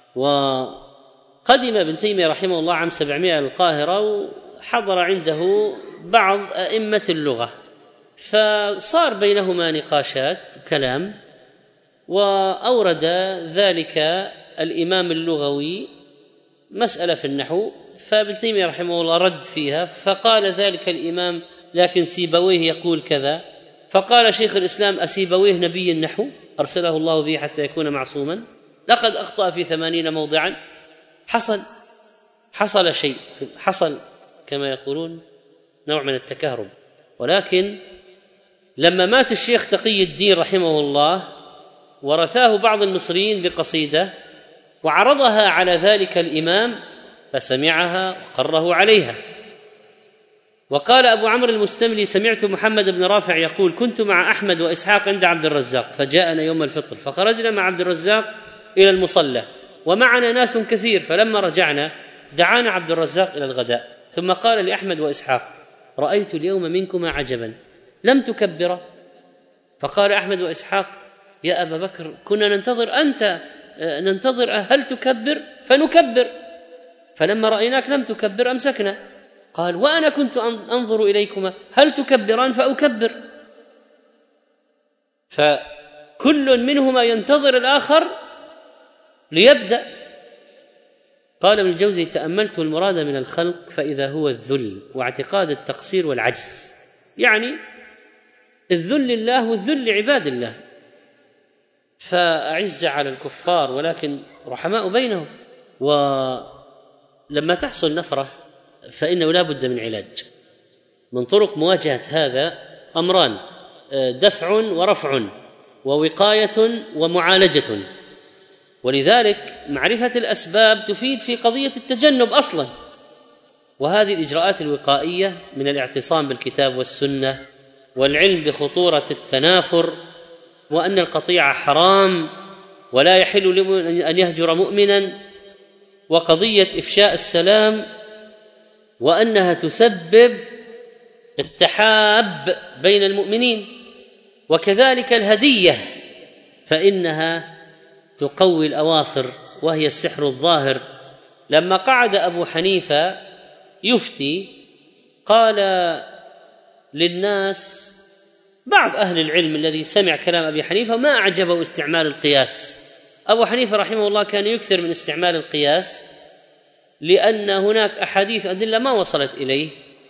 وقدم ابن تيمية رحمه الله عام سبعمائة القاهرة، وحضر عنده بعض أئمة اللغة، فصار بينهما نقاشات وكلام، وأورد ذلك الإمام اللغوي مسألة في النحو، فابن تيمية رحمه الله رد فيها، فقال ذلك الإمام: لكن سيبويه يقول كذا. فقال شيخ الإسلام: أسيبويه نبي النحو أرسله الله به حتى يكون معصوما؟ لقد أخطأ في ثمانين موضعا. حصل حصل شيء، حصل كما يقولون نوع من التكهرب. ولكن لما مات الشيخ تقي الدين رحمه الله ورثاه بعض المصريين بقصيدة وعرضها على ذلك الإمام فسمعها وقره عليها. وقال أبو عمرو المستملي: سمعت محمد بن رافع يقول: كنت مع أحمد وإسحاق عند عبد الرزاق فجاءنا يوم الفطر، فخرجنا مع عبد الرزاق إلى المصلى ومعنا ناس كثير، فلما رجعنا دعانا عبد الرزاق إلى الغداء، ثم قال لأحمد وإسحاق: رأيت اليوم منكما عجبا لم تكبر. فقال أحمد وإسحاق: يا أبا بكر كنا ننتظر أنت ننتظر هل تكبر فنكبر، فلما رأيناك لم تكبر أمسكنا. قال: وأنا كنت أنظر إليكما هل تكبران فأكبر. فكل منهما ينتظر الآخر ليبدأ. قال ابن الجوزي: تأملت المراد من الخلق فإذا هو الذل واعتقاد التقصير والعجز، يعني الذل لله والذل لعباد الله، فأعز على الكفار ولكن رحماء بينهم. ولما تحصل نفرة فإنه لا بد من علاج. من طرق مواجهة هذا أمران: دفع ورفع، ووقاية ومعالجة. ولذلك معرفة الأسباب تفيد في قضية التجنب أصلا. وهذه الإجراءات الوقائية من الاعتصام بالكتاب والسنة، والعلم بخطورة التنافر، وأن القطيعة حرام ولا يحل لمؤمن أن يهجر مؤمنا، وقضية إفشاء السلام، وأنها تسبب التحاب بين المؤمنين. وكذلك الهدية فإنها تقوي الأواصر وهي السحر الظاهر. لما قعد أبو حنيفة يفتي قال للناس بعض أهل العلم الذي سمع كلام أبي حنيفة ما أعجبه استعمال القياس. أبو حنيفة رحمه الله كان يكثر من استعمال القياس لأن هناك أحاديث أدلة ما وصلت إليه،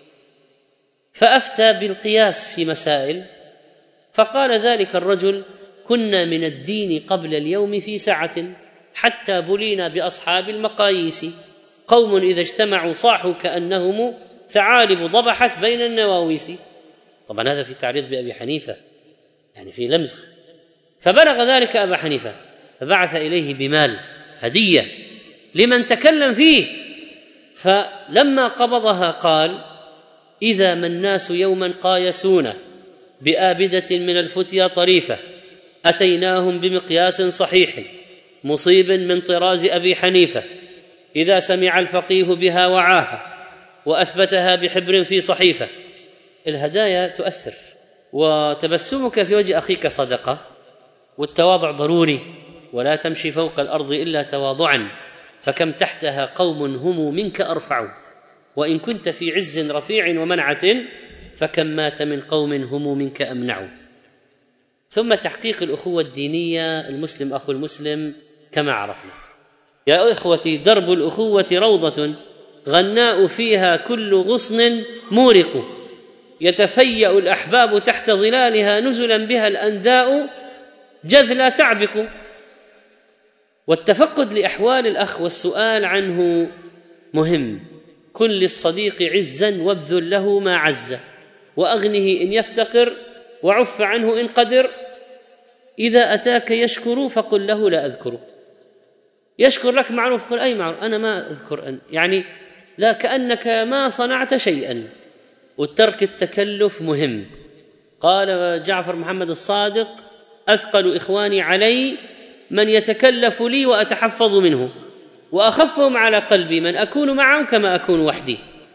فأفتى بالقياس في مسائل. فقال ذلك الرجل: كنا من الدين قبل اليوم في سعة حتى بلينا بأصحاب المقاييس، قوم إذا اجتمعوا صاحوا كأنهم ثعالب ضبحت بين النواويس. طبعا هذا في تعريض بأبي حنيفة، يعني في لمز. فبلغ ذلك أبا حنيفة فبعث إليه بمال هدية لمن تكلم فيه، فلما قبضها قال: إذا ما الناس يوما قايسونا بآبدة من الفتيا طريفة أتيناهم بمقياس صحيح مصيب من طراز أبي حنيفة، إذا سمع الفقيه بها وعاها وأثبتها بحبر في صحيفة. الهدايا تؤثر، وتبسمك في وجه أخيك صدقة، والتواضع ضروري، ولا تمشي فوق الأرض إلا تواضعا، فكم تحتها قوم هم منك أرفع، وإن كنت في عز رفيع ومنعة فكم مات من قوم هم منك أمنع. ثم تحقيق الأخوة الدينية، المسلم أخو المسلم كما عرفنا. يا إخوتي، درب الأخوة روضة غناء فيها كل غصن مورق، يتفيأ الأحباب تحت ظلالها نزلا بها الأنداء جذلا تعبق. والتفقد لأحوال الأخ والسؤال عنه مهم. كن للصديق عزا وابذل له ما عز، وأغنه إن يفتقر وعف عنه إن قدر. إذا أتاك يشكر فقل له لا أذكر. يشكر لك معروف، قل أي معروف، أنا ما أذكر أن، يعني لا كأنك ما صنعت شيئا. والترك التكلف مهم. قال جعفر محمد الصادق: أثقل إخواني علي من يتكلف لي وأتحفظ منه، وأخفهم على قلبي من أكون معه كما أكون وحدي.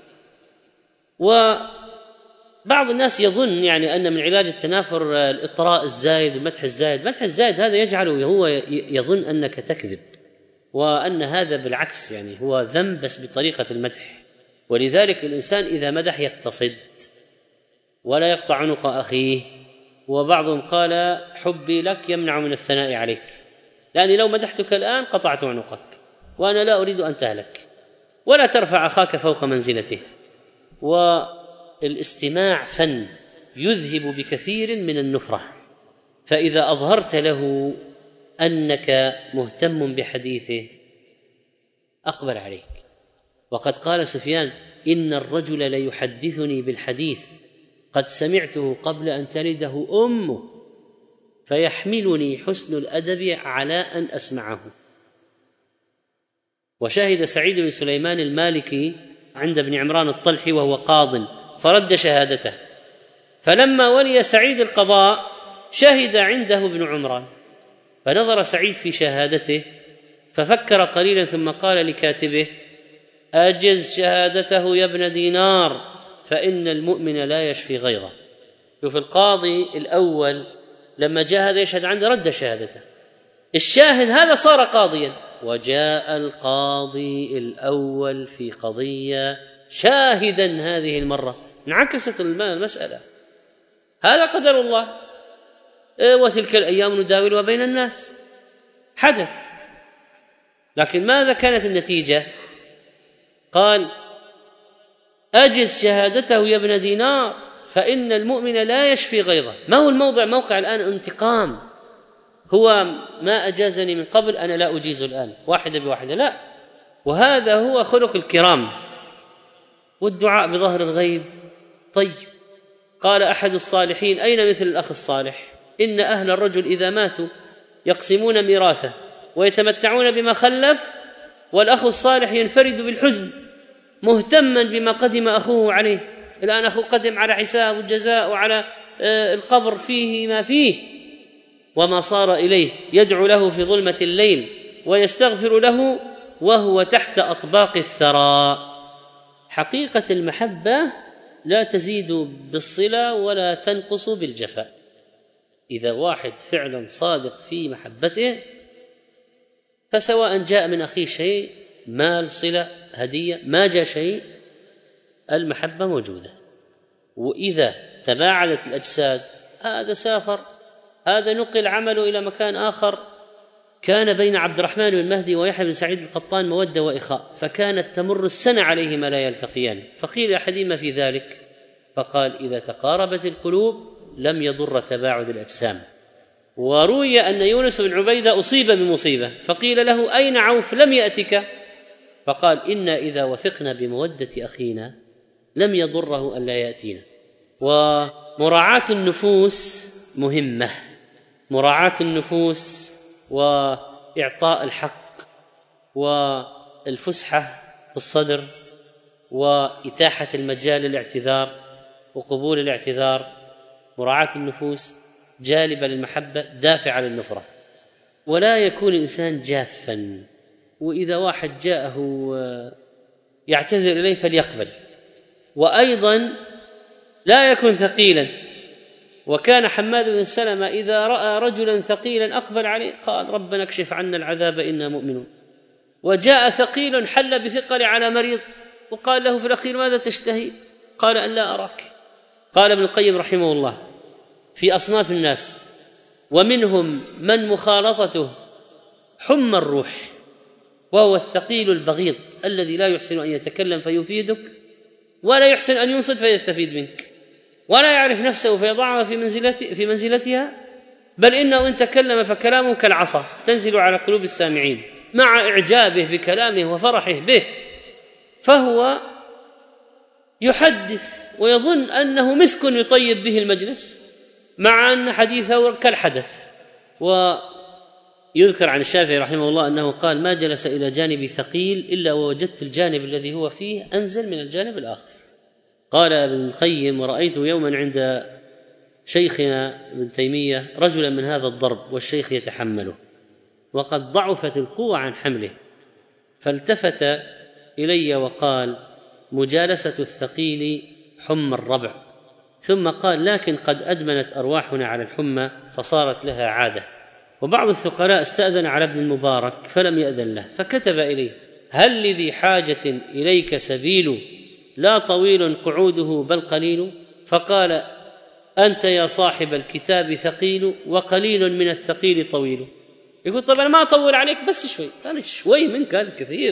وبعض الناس يظن يعني أن من علاج التنافر الإطراء الزايد والمدح الزايد. مدح الزايد هذا يجعله هو يظن أنك تكذب، وأن هذا بالعكس يعني هو ذنب بس بطريقة المدح. ولذلك الإنسان إذا مدح يقتصد ولا يقطع عنق أخيه. وبعضهم قال: حبي لك يمنع من الثناء عليك، لأني لو مدحتك الآن قطعت عنقك، وأنا لا أريد أن تهلك. ولا ترفع أخاك فوق منزلته. والاستماع فن يذهب بكثير من النفرة، فإذا أظهرت له أنك مهتم بحديثه أقبل عليك. وقد قال سفيان: إن الرجل ليحدثني بالحديث قد سمعته قبل أن تلده أمه، فيحملني حسن الأدب على أن أسمعه. وشهد سعيد بن سليمان المالكي عند ابن عمران الطلحي وهو قاض فرد شهادته، فلما ولي سعيد القضاء شهد عنده ابن عمران، فنظر سعيد في شهادته ففكر قليلا ثم قال لكاتبه: أجز شهادته يا ابن دينار، فإن المؤمن لا يشفي غيظه. شوف القاضي الأول لما جاء هذا يشهد عنده رد شهادته، الشاهد هذا صار قاضيا. وجاء القاضي الأول في قضية شاهدا هذه المرة، انعكست المسألة. هذا قدر الله، وتلك الأيام نداولها بين الناس. حدث، لكن ماذا كانت النتيجة؟ قال: أجز شهادته يا ابن دينار، فإن المؤمن لا يشفي غيظه. ما هو الموضع؟ موقع الآن انتقام. هو ما أجازني من قبل أنا لا أجيز الآن، واحدة بواحدة، لا. وهذا هو خلق الكرام. والدعاء بظهر الغيب طيب. قال أحد الصالحين: أين مثل الأخ الصالح؟ إن أهل الرجل إذا ماتوا يقسمون ميراثه ويتمتعون بما خلف، والأخ الصالح ينفرد بالحزن مهتما بما قدم أخوه عليه. الآن أخوه قدم على حساب الجزاء وعلى القبر فيه ما فيه وما صار إليه، يدعو له في ظلمة الليل ويستغفر له وهو تحت أطباق الثرى. حقيقة المحبة لا تزيد بالصلة ولا تنقص بالجفاء. إذا واحد فعلا صادق في محبته فسواء جاء من أخيه شيء، مال، صلة، هدية، ما جاء شيء، المحبة موجودة. وإذا تباعدت الأجساد، هذا سافر، هذا نقل عمله إلى مكان آخر، كان بين عبد الرحمن بن مهدي ويحيى بن سعيد القطان مودة وإخاء، فكانت تمر السنة عليهما لا يلتقيان، فقيل أحدهما في ذلك فقال: إذا تقاربت القلوب لم يضر تباعد الأجسام. وروي أن يونس بن عبيدة أصيب بمصيبة فقيل له: أين عوف لم يأتك؟ فقال: إنا إذا وثقنا بمودة أخينا لم يضره أن لا يأتينا. ومراعاة النفوس مهمة، مراعاة النفوس وإعطاء الحق والفسحة في الصدر وإتاحة المجال للاعتذار وقبول الاعتذار، مراعاة النفوس جالبة للمحبة دافعة للنفرة. ولا يكون الإنسان جافا، وإذا واحد جاءه يعتذر إليه فليقبل، وأيضا لا يكن ثقيلا. وكان حماد بن سلمة إذا رأى رجلا ثقيلا أقبل عليه قال: ربنا اكشف عنا العذاب إنا مؤمنون. وجاء ثقيل حل بثقل على مريض وقال له في الأخير: ماذا تشتهي؟ قال: أن لا أراك. قال ابن القيم رحمه الله في أصناف الناس: ومنهم من مخالطته حمى الروح، وهو الثقيل البغيض الذي لا يحسن أن يتكلم فيفيدك، ولا يحسن أن ينصت فيستفيد منك، ولا يعرف نفسه فيضعها في منزلته في منزلتها، بل إنه إن تكلم فكلامه كالعصا تنزل على قلوب السامعين مع إعجابه بكلامه وفرحه به، فهو يحدث ويظن أنه مسك يطيب به المجلس، مع أن حديثه كالحدث. ويذكر عن الشافعي رحمه الله أنه قال: ما جلس إلى جانب ثقيل إلا ووجدت الجانب الذي هو فيه أنزل من الجانب الآخر. قال ابن القيم: ورأيت يوما عند شيخنا ابن تيمية رجلا من هذا الضرب والشيخ يتحمله وقد ضعفت القوة عن حمله، فالتفت إلي وقال: مجالسة الثقيل حمى الربع. ثم قال: لكن قد أدمنت أرواحنا على الحمى فصارت لها عادة. وبعض الثقلاء استأذن على ابن المبارك فلم يأذن له، فكتب إليه: هل لذي حاجة إليك سبيل لا طويل قعوده بل قليل؟ فقال: أنت يا صاحب الكتاب ثقيل وقليل من الثقيل طويل. يقول: طب أنا ما أطول عليك بس شوي. قال: شوي منك هذا كثير.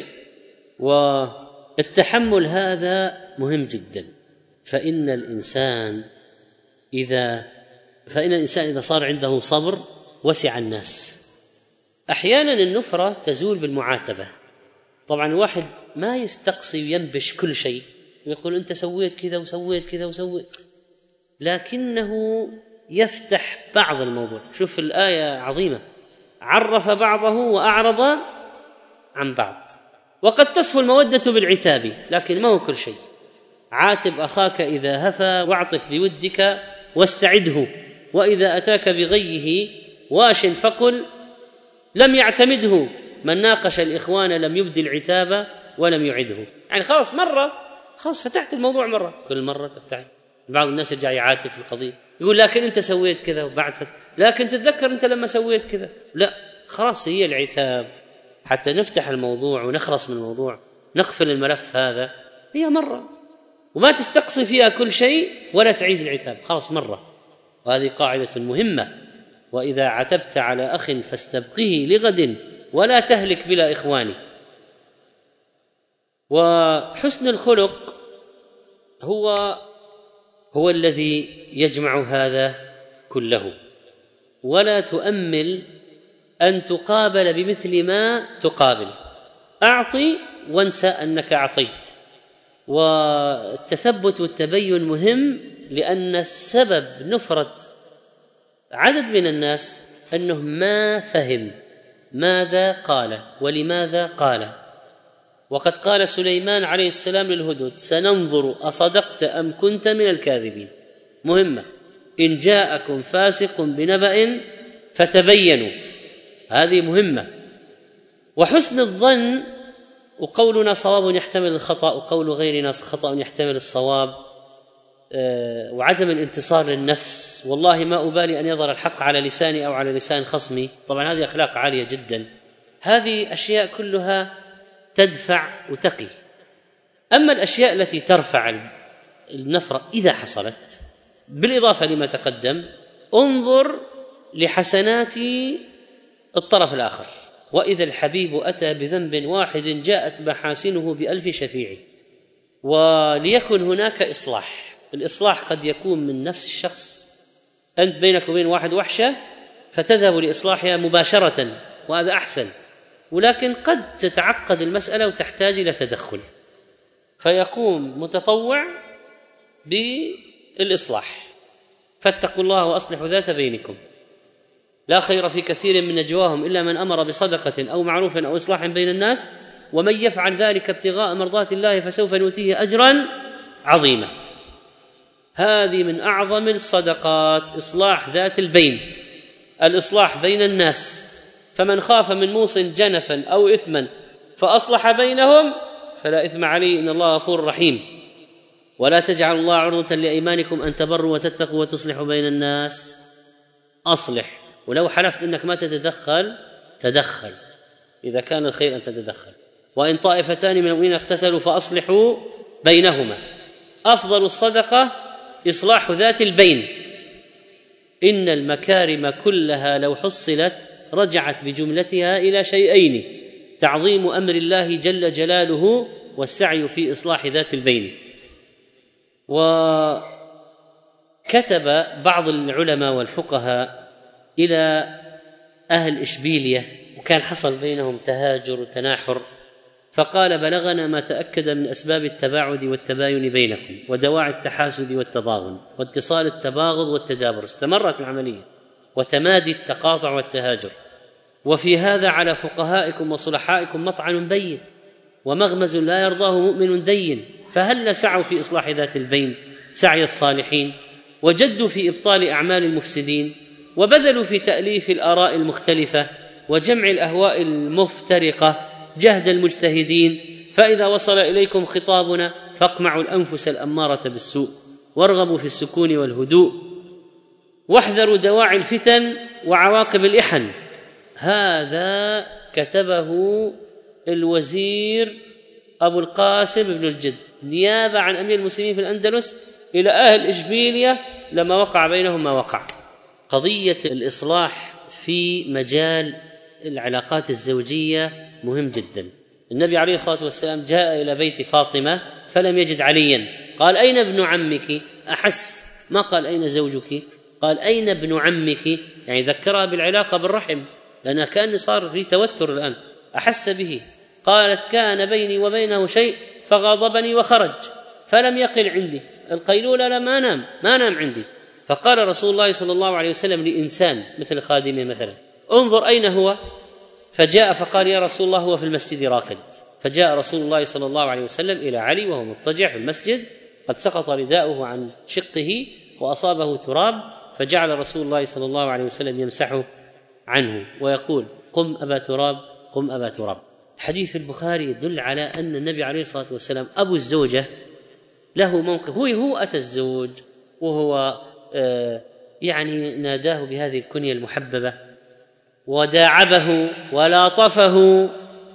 والتحمل هذا مهم جدا، فإن الإنسان إذا فإن الإنسان إذا صار عنده صبر وسع الناس. أحيانا النفرة تزول بالمعاتبة. طبعا الواحد ما يستقصي وينبش كل شيء ويقول أنت سويت كذا وسويت كذا وسويت، لكنه يفتح بعض الموضوع. شوف الآية عظيمة: عرف بعضه وأعرض عن بعض. وقد تصفو المودة بالعتاب، لكن ما هو كل شيء. عاتب أخاك إذا هفى واعطف بودك واستعده، وإذا أتاك بغيه واش فقل لم يعتمده، من ناقش الإخوان لم يبدي العتاب ولم يعده. يعني خلاص مرة خلاص فتحت الموضوع مرة، كل مرة تفتح. بعض الناس يرجع يعاتب في القضية يقول لكن أنت سويت كذا، وبعد فتح لكن تتذكر أنت لما سويت كذا. لا، خلاص هي العتاب حتى نفتح الموضوع ونخلص من الموضوع، نقفل الملف هذا، هي مرة، وما تستقصي فيها كل شيء ولا تعيد العتاب، خلاص مرة. وهذه قاعدة مهمة: وإذا عتبت على أخ فاستبقه لغد ولا تهلك بلا إخوان. وحسن الخلق هو هو الذي يجمع هذا كله. ولا تؤمل أن تقابل بمثل ما تقابل، أعطي وانسى أنك أعطيت. والتثبت والتبين مهم، لأن السبب نفرة عدد من الناس أنه ما فهم ماذا قال ولماذا قال. وقد قال سليمان عليه السلام للهدهد: سننظر أصدقت أم كنت من الكاذبين. مهمة: إن جاءكم فاسق بنبأ فتبينوا، هذه مهمة. وحسن الظن، وقولنا صواب يحتمل الخطأ وقول غيرنا خطأ يحتمل الصواب، وعدم الانتصار للنفس، والله ما أبالي أن يظهر الحق على لساني أو على لسان خصمي. طبعا هذه أخلاق عالية جدا، هذه أشياء كلها تدفع وتقي. أما الأشياء التي ترفع النفرة إذا حصلت، بالإضافة لما تقدم، انظر لحسنات الطرف الآخر. وإذا الحبيب أتى بذنب واحد جاءت محاسنه بألف شفيع. وليكن هناك إصلاح. الإصلاح قد يكون من نفس الشخص، أنت بينك وبين واحد وحشة فتذهب لإصلاحها مباشرة وهذا أحسن، ولكن قد تتعقد المسألة وتحتاج إلى تدخل، فيقوم متطوع بالإصلاح. فاتقوا الله وأصلحوا ذات بينكم، لا خير في كثير من نجواهم إلا من أمر بصدقة أو معروف أو إصلاح بين الناس، ومن يفعل ذلك ابتغاء مرضات الله فسوف نؤتيه أجرا عظيما. هذه من أعظم الصدقات، إصلاح ذات البين، الإصلاح بين الناس. فمن خاف من موص جنفا أو إثما فأصلح بينهم فلا إثم عليه إن الله غفور رحيم. ولا تجعلوا الله عرضة لأيمانكم أن تبروا وتتقوا وتصلحوا بين الناس. أصلح، ولو حلفت أنك ما تتدخل تدخل إذا كان الخير أن تتدخل. وإن طائفتان من المؤمنين اقتتلوا فأصلحوا بينهما. أفضل الصدقة إصلاح ذات البين. إن المكارم كلها لو حصلت رجعت بجملتها إلى شيئين: تعظيم أمر الله جل جلاله والسعي في إصلاح ذات البين. وكتب بعض العلماء والفقهاء إلى أهل إشبيلية، وكان حصل بينهم تهاجر وتناحر، فقال: بلغنا ما تأكد من أسباب التباعد والتباين بينكم ودواعي التحاسد والتضاغن واتصال التباغض والتدابر. استمرت العملية وتمادي التقاطع والتهاجر، وفي هذا على فقهائكم وصلحائكم مطعن بين ومغمز لا يرضاه مؤمن دين، فهل سعوا في إصلاح ذات البين سعي الصالحين، وجدوا في إبطال أعمال المفسدين، وبذلوا في تأليف الآراء المختلفة وجمع الأهواء المفترقة جهد المجتهدين. فإذا وصل إليكم خطابنا فاقمعوا الأنفس الأمارة بالسوء وارغبوا في السكون والهدوء واحذروا دواعي الفتن وعواقب الإحن. هذا كتبه الوزير أبو القاسم بن الجد نيابة عن أمير المسلمين في الأندلس إلى أهل إشبيلية لما وقع بينهم ما وقع. قضية الإصلاح في مجال العلاقات الزوجية مهم جدا. النبي عليه الصلاة والسلام جاء إلى بيت فاطمة فلم يجد عليا، قال: أين ابن عمك؟ أحس، ما قال أين زوجك، قال: أين ابن عمك؟ يعني ذكرها بالعلاقة بالرحم، لأنها كان صار في توتر الآن، أحس به. قالت: كان بيني وبينه شيء فغاضبني وخرج فلم يقل عندي، القيلولة لما نام ما نام عندي. فقال رسول الله صلى الله عليه وسلم لإنسان مثل خادمه مثلا: انظر أين هو؟ فجاء فقال: يا رسول الله هو في المسجد راقد. فجاء رسول الله صلى الله عليه وسلم إلى علي وهو مضطجع في المسجد، قد سقط رداؤه عن شقه وأصابه تراب، فجعل رسول الله صلى الله عليه وسلم يمسحه عنه ويقول: قم أبا تراب، قم أبا تراب. حديث في البخاري يدل على أن النبي عليه الصلاة والسلام أبو الزوجة له موقف، هو هو أتى الزوج وهو آه يعني ناداه بهذه الكنية المحببة وداعبه ولاطفه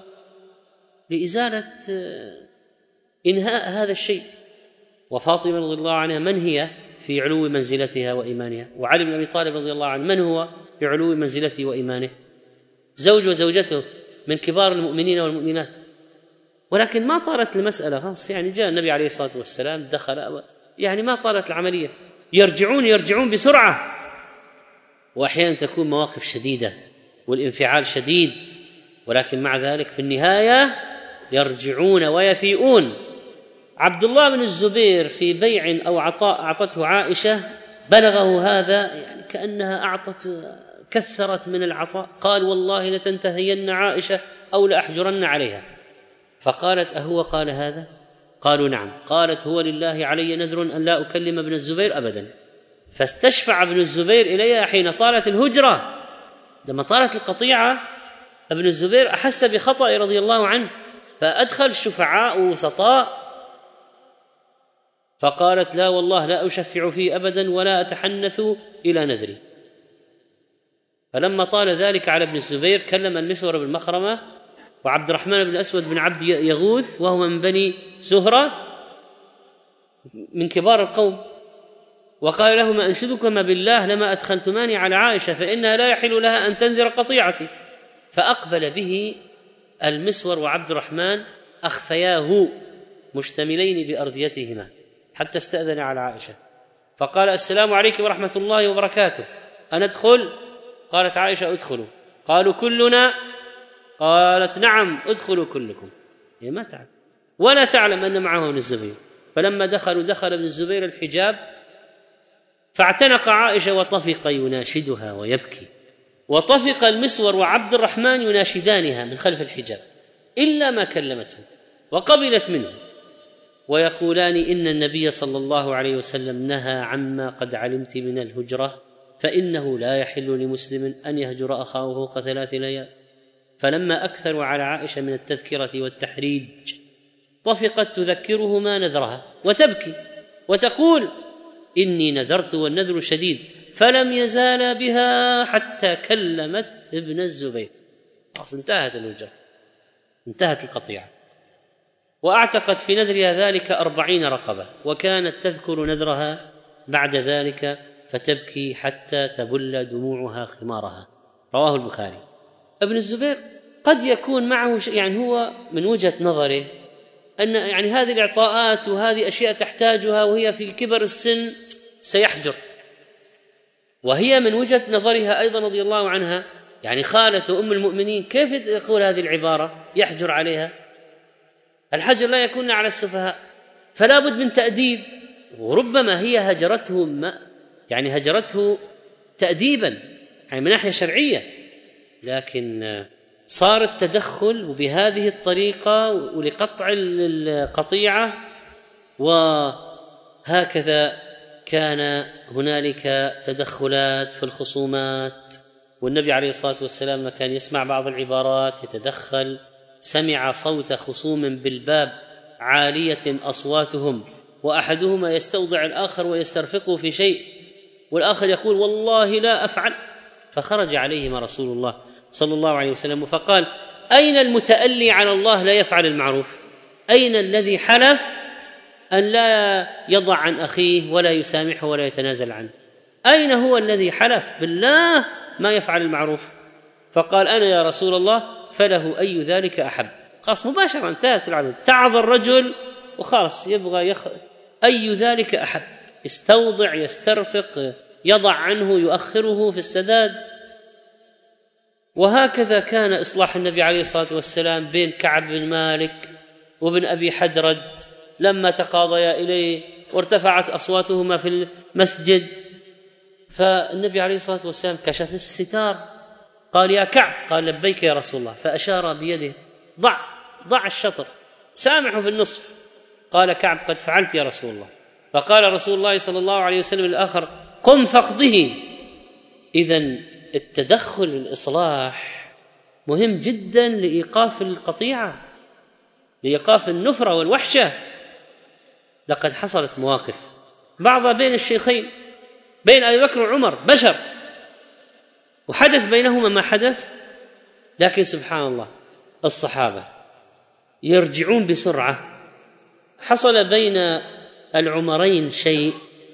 لإزالة آه إنهاء هذا الشيء. وفاطمة رضي الله عنها من هي في علو منزلتها وإيمانها، وعلي بن أبي طالب رضي الله عنه من هو في علو منزلته وإيمانه، زوج وزوجته من كبار المؤمنين والمؤمنات. ولكن ما طالت المسألة خلاص، يعني جاء النبي عليه الصلاة والسلام دخل، يعني ما طالت العملية، يرجعون يرجعون بسرعة. وأحيانا تكون مواقف شديدة والانفعال شديد، ولكن مع ذلك في النهاية يرجعون ويفيئون. عبد الله بن الزبير في بيع أو عطاء أعطته عائشة بلغه هذا، يعني كأنها أعطت كثرت من العطاء، قال: والله لتنتهين عائشة أو لأحجرن عليها. فقالت: أهو قال هذا؟ قالوا: نعم. قالت: هو لله علي نذر أن لا أكلم ابن الزبير أبدا. فاستشفع ابن الزبير إليها حين طالت الهجرة. لما طالت القطيعة ابن الزبير أحس بخطأ رضي الله عنه، فأدخل شفعاء وسطاء فقالت: لا والله لا أشفع فيه أبدا ولا أتحنث إلى نذري. فلما طال ذلك على ابن الزبير كلم المسور بن مخرمة وعبد الرحمن بن أسود بن عبد يغوث وهو من بني زهرة من كبار القوم، وقال لهما: أنشدكما بالله لما أدخلتماني على عائشة فإنها لا يحل لها أن تنذر قطيعتي. فأقبل به المسور وعبد الرحمن أخفياه مشتملين بأرديتهما حتى استأذن على عائشة، فقال: السلام عليكم ورحمة الله وبركاته، أندخل؟ قالت عائشة: ادخلوا. قالوا: كلنا؟ قالت: نعم ادخلوا كلكم. هي ما تعلم ولا تعلم أن معه ابن الزبير. فلما دخلوا دخل ابن الزبير الحجاب فاعتنق عائشة وطفق يناشدها ويبكي، وطفق المسور وعبد الرحمن يناشدانها من خلف الحجاب إلا ما كلمتهم وقبلت منه، ويقولان: إن النبي صلى الله عليه وسلم نهى عما قد علمت من الهجرة، فإنه لا يحل لمسلم أن يهجر أخاه فوق ثلاث ليال. فلما أكثروا على عائشة من التذكرة والتحريج طفقت تذكرهما نذرها وتبكي وتقول: إني نذرت والنذر شديد، فلم يزال بها حتى كلمت ابن الزبير. خلاص انتهت الهجرة، انتهت القطيعة. وأعتقت في نذرها ذلك أربعين رقبة، وكانت تذكر نذرها بعد ذلك فتبكي حتى تبل دموعها خمارها. رواه البخاري. ابن الزبير قد يكون معه شيء، يعني هو من وجهة نظره أن يعني هذه الإعطاءات وهذه أشياء تحتاجها وهي في كبر السن سيحجر، وهي من وجهة نظرها أيضا رضي الله عنها يعني خالة أم المؤمنين كيف تقول هذه العبارة يحجر عليها؟ الحجر لا يكون على السفهاء، فلا بد من تأديب. وربما هي هجرته ما يعني هجرته تأديبا يعني من ناحية شرعية، لكن صار التدخل وبهذه الطريقة ولقطع القطيعة، وهكذا كان هنالك تدخلات في الخصومات. والنبي عليه الصلاة والسلام ما كان يسمع بعض العبارات يتدخل، سمع صوت خصوم بالباب عالية أصواتهم وأحدهما يستوضع الآخر ويسترفقه في شيء، والآخر يقول: والله لا أفعل. فخرج عليهما رسول الله صلى الله عليه وسلم فقال: أين المتألي على الله لا يفعل المعروف؟ أين الذي حلف أن لا يضع عن أخيه ولا يسامحه ولا يتنازل عنه؟ أين هو الذي حلف بالله ما يفعل المعروف؟ فقال: أنا يا رسول الله. فله أي ذلك أحب. خلاص مباشرة انتهت العمل. تعظ الرجل وخلاص يبغى يخ... أي ذلك أحب، يستوضع يسترفق يضع عنه يؤخره في السداد. وهكذا كان إصلاح النبي عليه الصلاة والسلام بين كعب بن مالك وابن أبي حدرد لما تقاضيا إليه وارتفعت أصواتهما في المسجد، فالنبي عليه الصلاة والسلام كشف الستار قال: يا كعب. قال: لبيك يا رسول الله. فأشار بيده: ضع ضع الشطر، سامحه في النصف. قال كعب: قد فعلت يا رسول الله. فقال رسول الله صلى الله عليه وسلم الآخر: قم فاقضه. إذن التدخل الإصلاح مهم جدا لإيقاف القطيعة، لإيقاف النفرة والوحشة. لقد حصلت مواقف بعضها بين الشيخين، بين أبي بكر وعمر، بشر، وحدث بينهما ما حدث، لكن سبحان الله الصحابة يرجعون بسرعة. حصل بين العمرين شيء،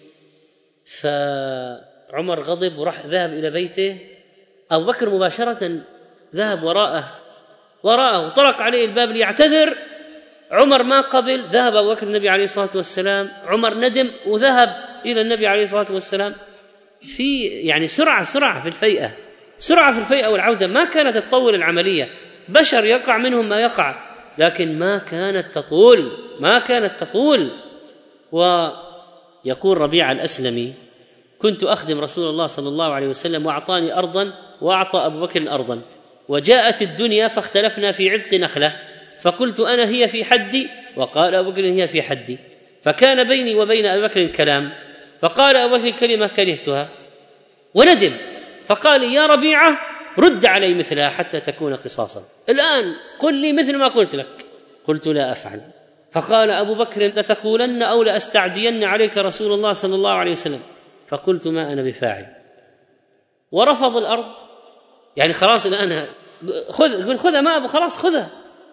فعمر غضب وراح ذهب إلى بيته، أبو بكر مباشرة ذهب وراءه وراءه وطرق عليه الباب ليعتذر. عمر ما قبل، ذهب أبو بكر النبي عليه الصلاة والسلام، عمر ندم وذهب إلى النبي عليه الصلاة والسلام. في يعني سرعة سرعة في الفيئة، سرعة في الفيئة والعودة. ما كانت تطول العملية، بشر يقع منهم ما يقع، لكن ما كانت تطول ما كانت تطول ويقول ربيع الأسلمي: كنت أخدم رسول الله صلى الله عليه وسلم وأعطاني أرضا وأعطى أبو بكر أرضا، وجاءت الدنيا فاختلفنا في عذق نخلة، فقلت أنا هي في حدي وقال أبو بكر هي في حدي، فكان بيني وبين أبي بكر كلام، فقال أبو بكر كلمة كرهتها وندم، فقال: يا ربيعة رد علي مثلها حتى تكون قصاصا، الآن قل لي مثل ما قلت لك. قلت: لا أفعل. فقال أبو بكر لتقولن أو لأستعدين عليك رسول الله صلى الله عليه وسلم. فقلت ما أنا بفاعل. ورفض الأرض، يعني خلاص الآن خذ خذها ما أبو خلاص خذها.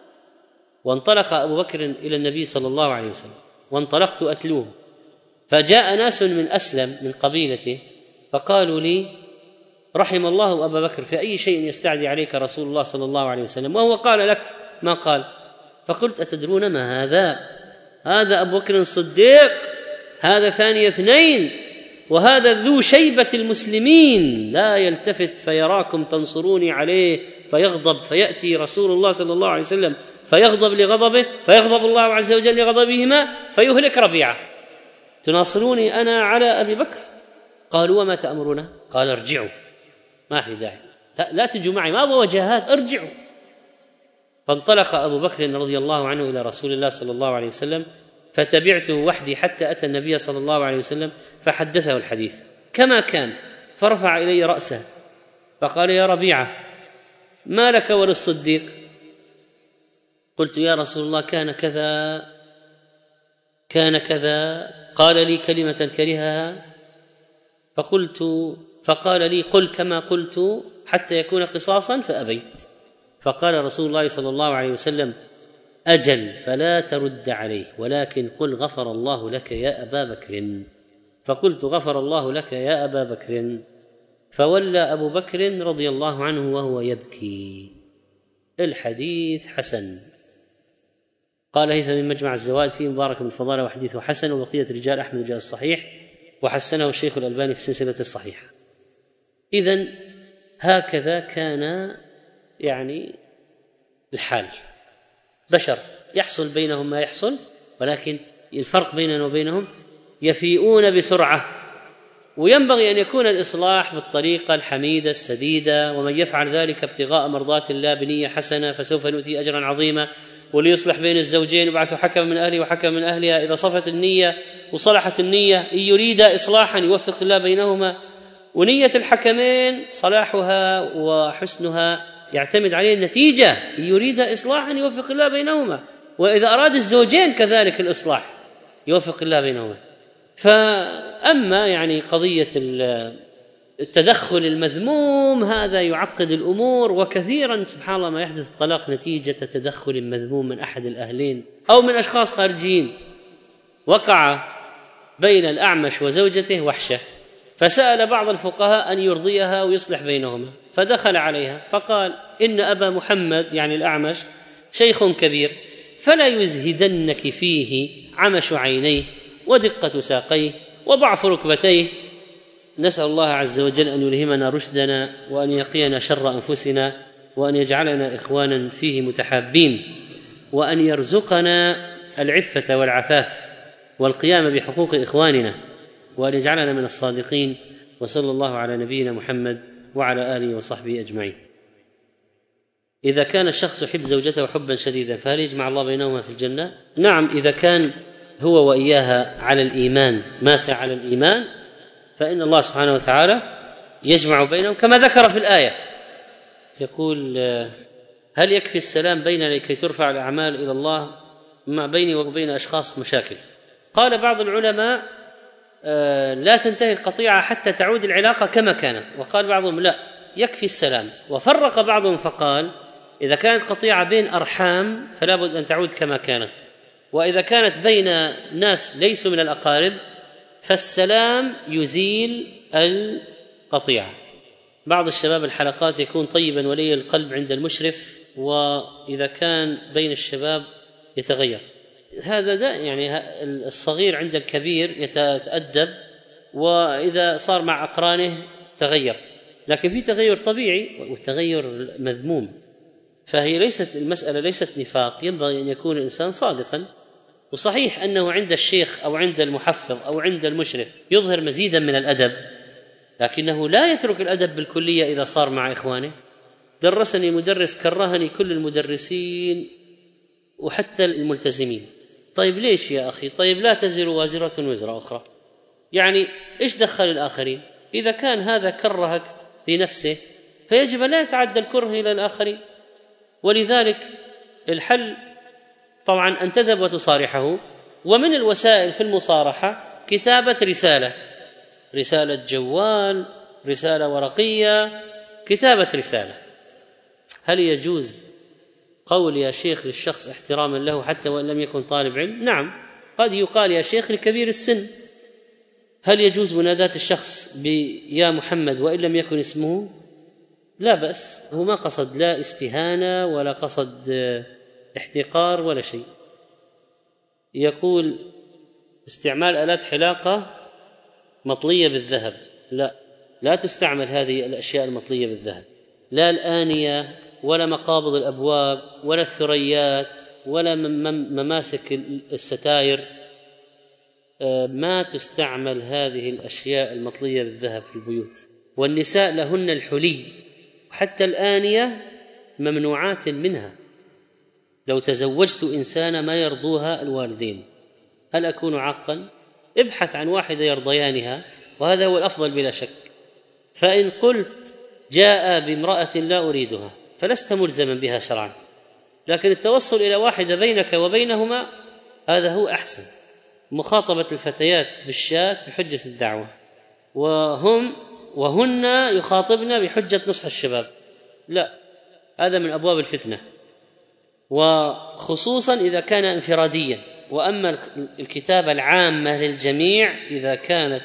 وانطلق أبو بكر إلى النبي صلى الله عليه وسلم وانطلقت أتلوه، فجاء ناس من أسلم من قبيلته فقالوا لي رحم الله أبا بكر في أي شيء يستعدي عليك رسول الله صلى الله عليه وسلم وهو قال لك ما قال. فقلت أتدرون ما هذا؟ هذا أبو بكر الصديق، هذا ثاني اثنين، وهذا ذو شيبة المسلمين، لا يلتفت فيراكم تنصروني عليه فيغضب، فيأتي رسول الله صلى الله عليه وسلم فيغضب لغضبه، فيغضب الله عز وجل لغضبهما فيهلك ربيعة. تناصروني أنا على أبي بكر؟ قالوا وما تأمرون؟ قال ارجعوا، ما في داعي، لا, لا تجوا معي، ما أبغى وجهات، ارجعوا. فانطلق أبو بكر رضي الله عنه إلى رسول الله صلى الله عليه وسلم، فتبعته وحدي حتى أتى النبي صلى الله عليه وسلم فحدثه الحديث كما كان، فرفع إلي رأسه فقال يا ربيعة ما لك وللصديق؟ قلت يا رسول الله كان كذا كان كذا، قال لي كلمة كرهها فقلت فقال لي قل كما قلت حتى يكون قصاصا فأبيت. فقال رسول الله صلى الله عليه وسلم أجل فلا ترد عليه، ولكن قل غفر الله لك يا أبا بكر. فقلت غفر الله لك يا أبا بكر. فولى أبو بكر رضي الله عنه وهو يبكي. الحديث حسن. قال هيثم من مجمع الزوائد فيه مبارك بن الفضالة وحديثه حسن، وبقية رجال أحمد جاء الصحيح وحسنه الشيخ الألباني في سلسلة الصحيحة. إذن هكذا كان يعني الحال، بشر يحصل بينهم ما يحصل، ولكن الفرق بيننا وبينهم يفيئون بسرعة، وينبغي أن يكون الإصلاح بالطريقة الحميدة السديدة، ومن يفعل ذلك ابتغاء مرضات الله بنية حسنة فسوف نؤتي أجرا عظيما. وليصلح بين الزوجين يبعث حكم من أهله وحكم من أهلها، إذا صفت النية وصلحت النية إن يريد إصلاحا يوفق الله بينهما، ونية الحكمين صلاحها وحسنها يعتمد عليه النتيجة، إن يريد إصلاحا يوفق الله بينهما، وإذا أراد الزوجين كذلك الإصلاح يوفق الله بينهما. فأما يعني قضية التدخل المذموم هذا يعقد الأمور، وكثيرا سبحان الله ما يحدث الطلاق نتيجة تدخل مذموم من أحد الأهلين أو من أشخاص خارجيين. وقع بين الأعمش وزوجته وحشة، فسأل بعض الفقهاء أن يرضيها ويصلح بينهما، فدخل عليها فقال إن أبا محمد يعني الأعمش شيخ كبير، فلا يزهدنك فيه عمش عينيه ودقة ساقيه وضعف ركبتيه. نسأل الله عز وجل أن يلهمنا رشدنا، وأن يقينا شر أنفسنا، وأن يجعلنا إخوانا فيه متحابين، وأن يرزقنا العفة والعفاف والقيام بحقوق إخواننا، وأن يجعلنا من الصادقين. وصلى الله على نبينا محمد وعلى آله وصحبه أجمعين. إذا كان الشخص يحب زوجته حبا شديدا فهل يجمع الله بينهما في الجنة؟ نعم، إذا كان هو وإياها على الإيمان، مات على الإيمان، فإن الله سبحانه وتعالى يجمع بينهم كما ذكر في الآية. يقول هل يكفي السلام بيننا لكي ترفع الأعمال إلى الله؟ ما بيني وبين أشخاص مشاكل. قال بعض العلماء لا تنتهي القطيعة حتى تعود العلاقة كما كانت، وقال بعضهم لا يكفي السلام، وفرق بعضهم فقال إذا كانت قطيعة بين أرحام فلا بد أن تعود كما كانت، وإذا كانت بين ناس ليسوا من الأقارب فالسلام يزيل القطيعة. بعض الشباب الحلقات يكون طيبا ولي القلب عند المشرف، وإذا كان بين الشباب يتغير. هذا ده يعني الصغير عند الكبير يتأدب، وإذا صار مع أقرانه تغير، لكن في تغير طبيعي والتغير مذموم. فهي ليست المسألة ليست نفاق، ينبغي أن يكون الإنسان صادقا. وصحيح أنه عند الشيخ أو عند المحفظ أو عند المشرف يظهر مزيدا من الأدب، لكنه لا يترك الأدب بالكلية إذا صار مع إخوانه. درسني مدرس كرهني كل المدرسين وحتى الملتزمين. طيب ليش يا أخي؟ طيب لا تزر وازرة وزر أخرى، يعني إيش دخل الآخرين؟ إذا كان هذا كرهك لنفسه فيجب لا يتعدى الكره إلى الآخرين. ولذلك الحل طبعا أن تذهب وتصارحه. ومن الوسائل في المصارحة كتابة رسالة، رسالة جوال، رسالة ورقية، كتابة رسالة. هل يجوز قول يا شيخ للشخص احتراما له حتى وإن لم يكن طالب علم؟ نعم، قد يقال يا شيخ لكبير السن. هل يجوز مناداة الشخص بيا محمد وإن لم يكن اسمه؟ لا بأس، هو ما قصد لا استهانة ولا قصد احتقار ولا شيء. يقول استعمال آلات حلاقة مطلية بالذهب، لا لا تستعمل هذه الأشياء المطلية بالذهب، لا الآنية ولا مقابض الأبواب ولا الثريات ولا مماسك الستائر، ما تستعمل هذه الأشياء المطلية بالذهب في البيوت. والنساء لهن الحلي، حتى الآنية ممنوعات منها. لو تزوجت إنسانة ما يرضوها الوالدين هل أكون عاقا؟ ابحث عن واحدة يرضيانها، وهذا هو الأفضل بلا شك. فإن قلت جاء بامرأة لا أريدها فلست ملزما بها شرعا، لكن التوصل إلى واحدة بينك وبينهما هذا هو أحسن. مخاطبة الفتيات بالشات بحجة الدعوة، وهم وهن يخاطبن بحجة نصح الشباب، لا، هذا من أبواب الفتنة، وخصوصا إذا كان انفراديا. وأما الكتابة العامة للجميع إذا كانت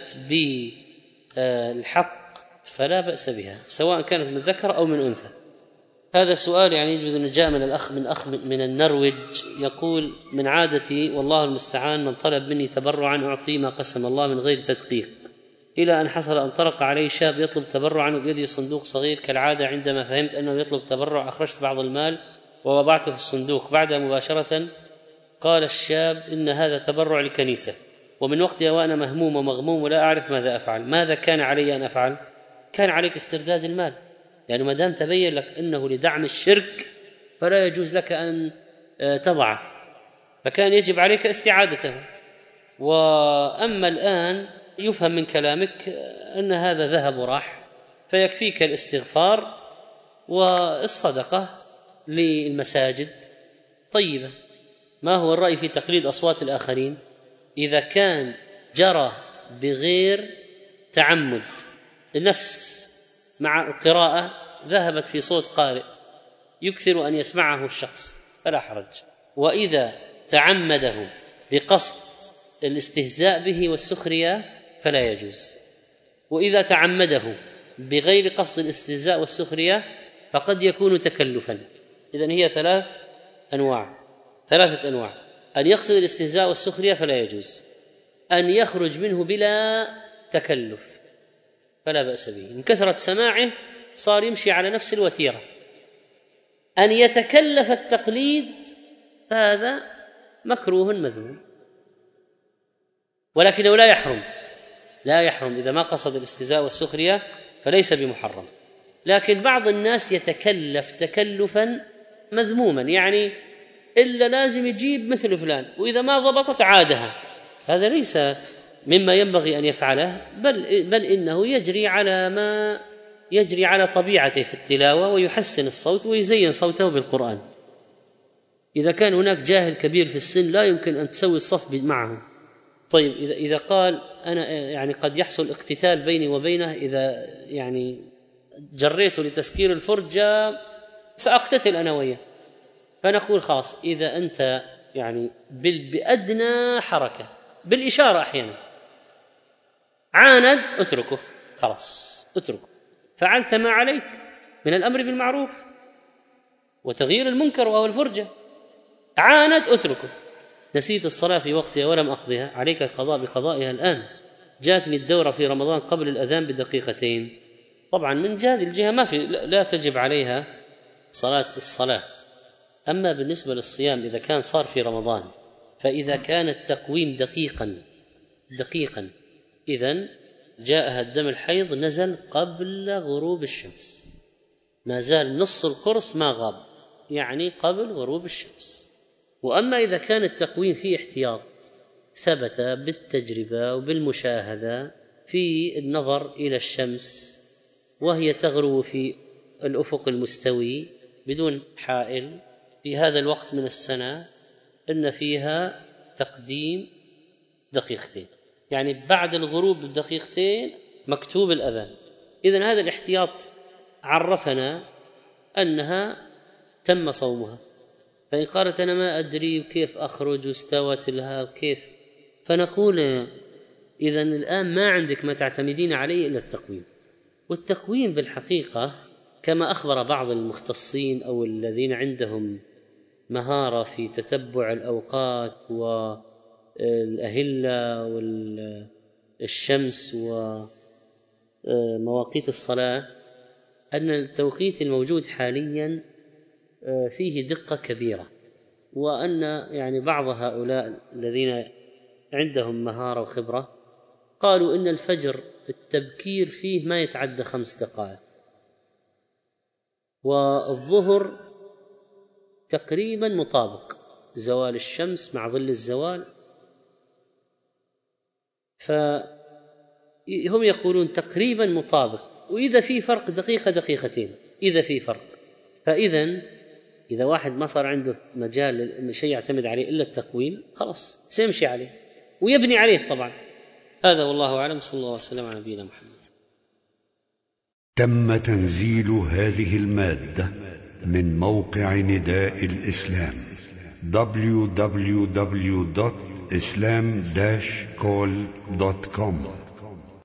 بالحق فلا بأس بها، سواء كانت من ذكر أو من أنثى. هذا سؤال يعني يجب أن جاء من الأخ من أخ من النرويج، يقول من عادتي والله المستعان من طلب مني تبرعا أعطيه ما قسم الله من غير تدقيق، إلى أن حصل أن طرق علي شاب يطلب تبرعا وبيدي صندوق صغير كالعادة. عندما فهمت أنه يطلب تبرع أخرجت بعض المال ووضعته في الصندوق. بعدها مباشرة قال الشاب إن هذا تبرع لكنيسة، ومن وقتها وأنا مهموم ومغموم ولا أعرف ماذا أفعل. ماذا كان علي أن أفعل؟ كان عليك استرداد المال، لأنه يعني ما دام تبين لك أنه لدعم الشرك فلا يجوز لك أن تضعه، فكان يجب عليك استعادته. وأما الآن يفهم من كلامك أن هذا ذهب وراح، فيكفيك الاستغفار والصدقة للمساجد طيبة. ما هو الرأي في تقليد أصوات الآخرين إذا كان جرى بغير تعمد؟ النفس مع القراءة ذهبت في صوت قارئ يكثر أن يسمعه الشخص فلا حرج، وإذا تعمده بقصد الاستهزاء به والسخرية فلا يجوز، وإذا تعمده بغير قصد الاستهزاء والسخرية فقد يكون تكلفا. إذن هي ثلاث أنواع ثلاثة أنواع: أن يقصد الاستهزاء والسخرية فلا يجوز، أن يخرج منه بلا تكلف فلا بأس به، من كثرة سماعه صار يمشي على نفس الوتيرة. أن يتكلف التقليد فهذا مكروه مذموم، ولكنه لا يحرم لا يحرم إذا ما قصد الاستهزاء والسخرية فليس بمحرم. لكن بعض الناس يتكلف تكلفا مذموما، يعني إلا لازم يجيب مثل فلان، وإذا ما ضبطت عادها. هذا ليس مما ينبغي أن يفعله، بل, بل إنه يجري على ما يجري على طبيعته في التلاوة ويحسن الصوت ويزين صوته بالقرآن. إذا كان هناك جاهل كبير في السن لا يمكن أن تسوي الصف معه. طيب إذا إذا قال أنا يعني قد يحصل اقتتال بيني وبينه، إذا يعني جريته لتسكير الفرجة سأقتتل أنا وياه، فنقول خلاص إذا أنت يعني بأدنى حركة بالإشارة أحيانا عاند اتركه، خلاص اتركه، فعلت ما عليك من الأمر بالمعروف وتغيير المنكر وهو الفرجة. عاند اتركه. نسيت الصلاة في وقتها ولم أقضها، عليك القضاء بقضائها الآن. جاتني الدورة في رمضان قبل الأذان بدقيقتين، طبعا من جهة الجهة ما في لا تجب عليها صلاة الصلاة. أما بالنسبة للصيام إذا كان صار في رمضان، فإذا كان التقويم دقيقا دقيقا إذن جاءها الدم الحيض نزل قبل غروب الشمس، ما زال نص القرص ما غاب، يعني قبل غروب الشمس. وأما إذا كان التقويم فيه احتياط ثبت بالتجربة وبالمشاهدة في النظر إلى الشمس وهي تغرو في الأفق المستوي بدون حائل في هذا الوقت من السنة، إن فيها تقديم دقيقتين، يعني بعد الغروب بدقيقتين مكتوب الأذان. إذن هذا الاحتياط عرفنا أنها تم صومها. فإن قالت أنا ما أدري كيف أخرج واستوت لها كيف، فنقول إذن الآن ما عندك ما تعتمدين عليه إلا التقويم. والتقويم بالحقيقة كما أخبر بعض المختصين أو الذين عندهم مهارة في تتبع الأوقات والأهلة والشمس ومواقيت الصلاة، أن التوقيت الموجود حاليا فيه دقة كبيرة، وأن يعني بعض هؤلاء الذين عندهم مهارة وخبرة قالوا إن الفجر التبكير فيه ما يتعدى خمس دقائق، والظهر تقريبا مطابق زوال الشمس مع ظل الزوال. فهم يقولون تقريبا مطابق، وإذا في فرق دقيقة دقيقتين إذا في فرق. فإذا إذا واحد ما صار عنده مجال شيء يعتمد عليه إلا التقويم خلاص سيمشي عليه ويبني عليه طبعا. هذا والله أعلم، صلى الله عليه وسلم على نبينا محمد. تم تنزيل هذه المادة من موقع نداء الإسلام دبليو دبليو دبليو دوت إسلام داش كول دوت كوم.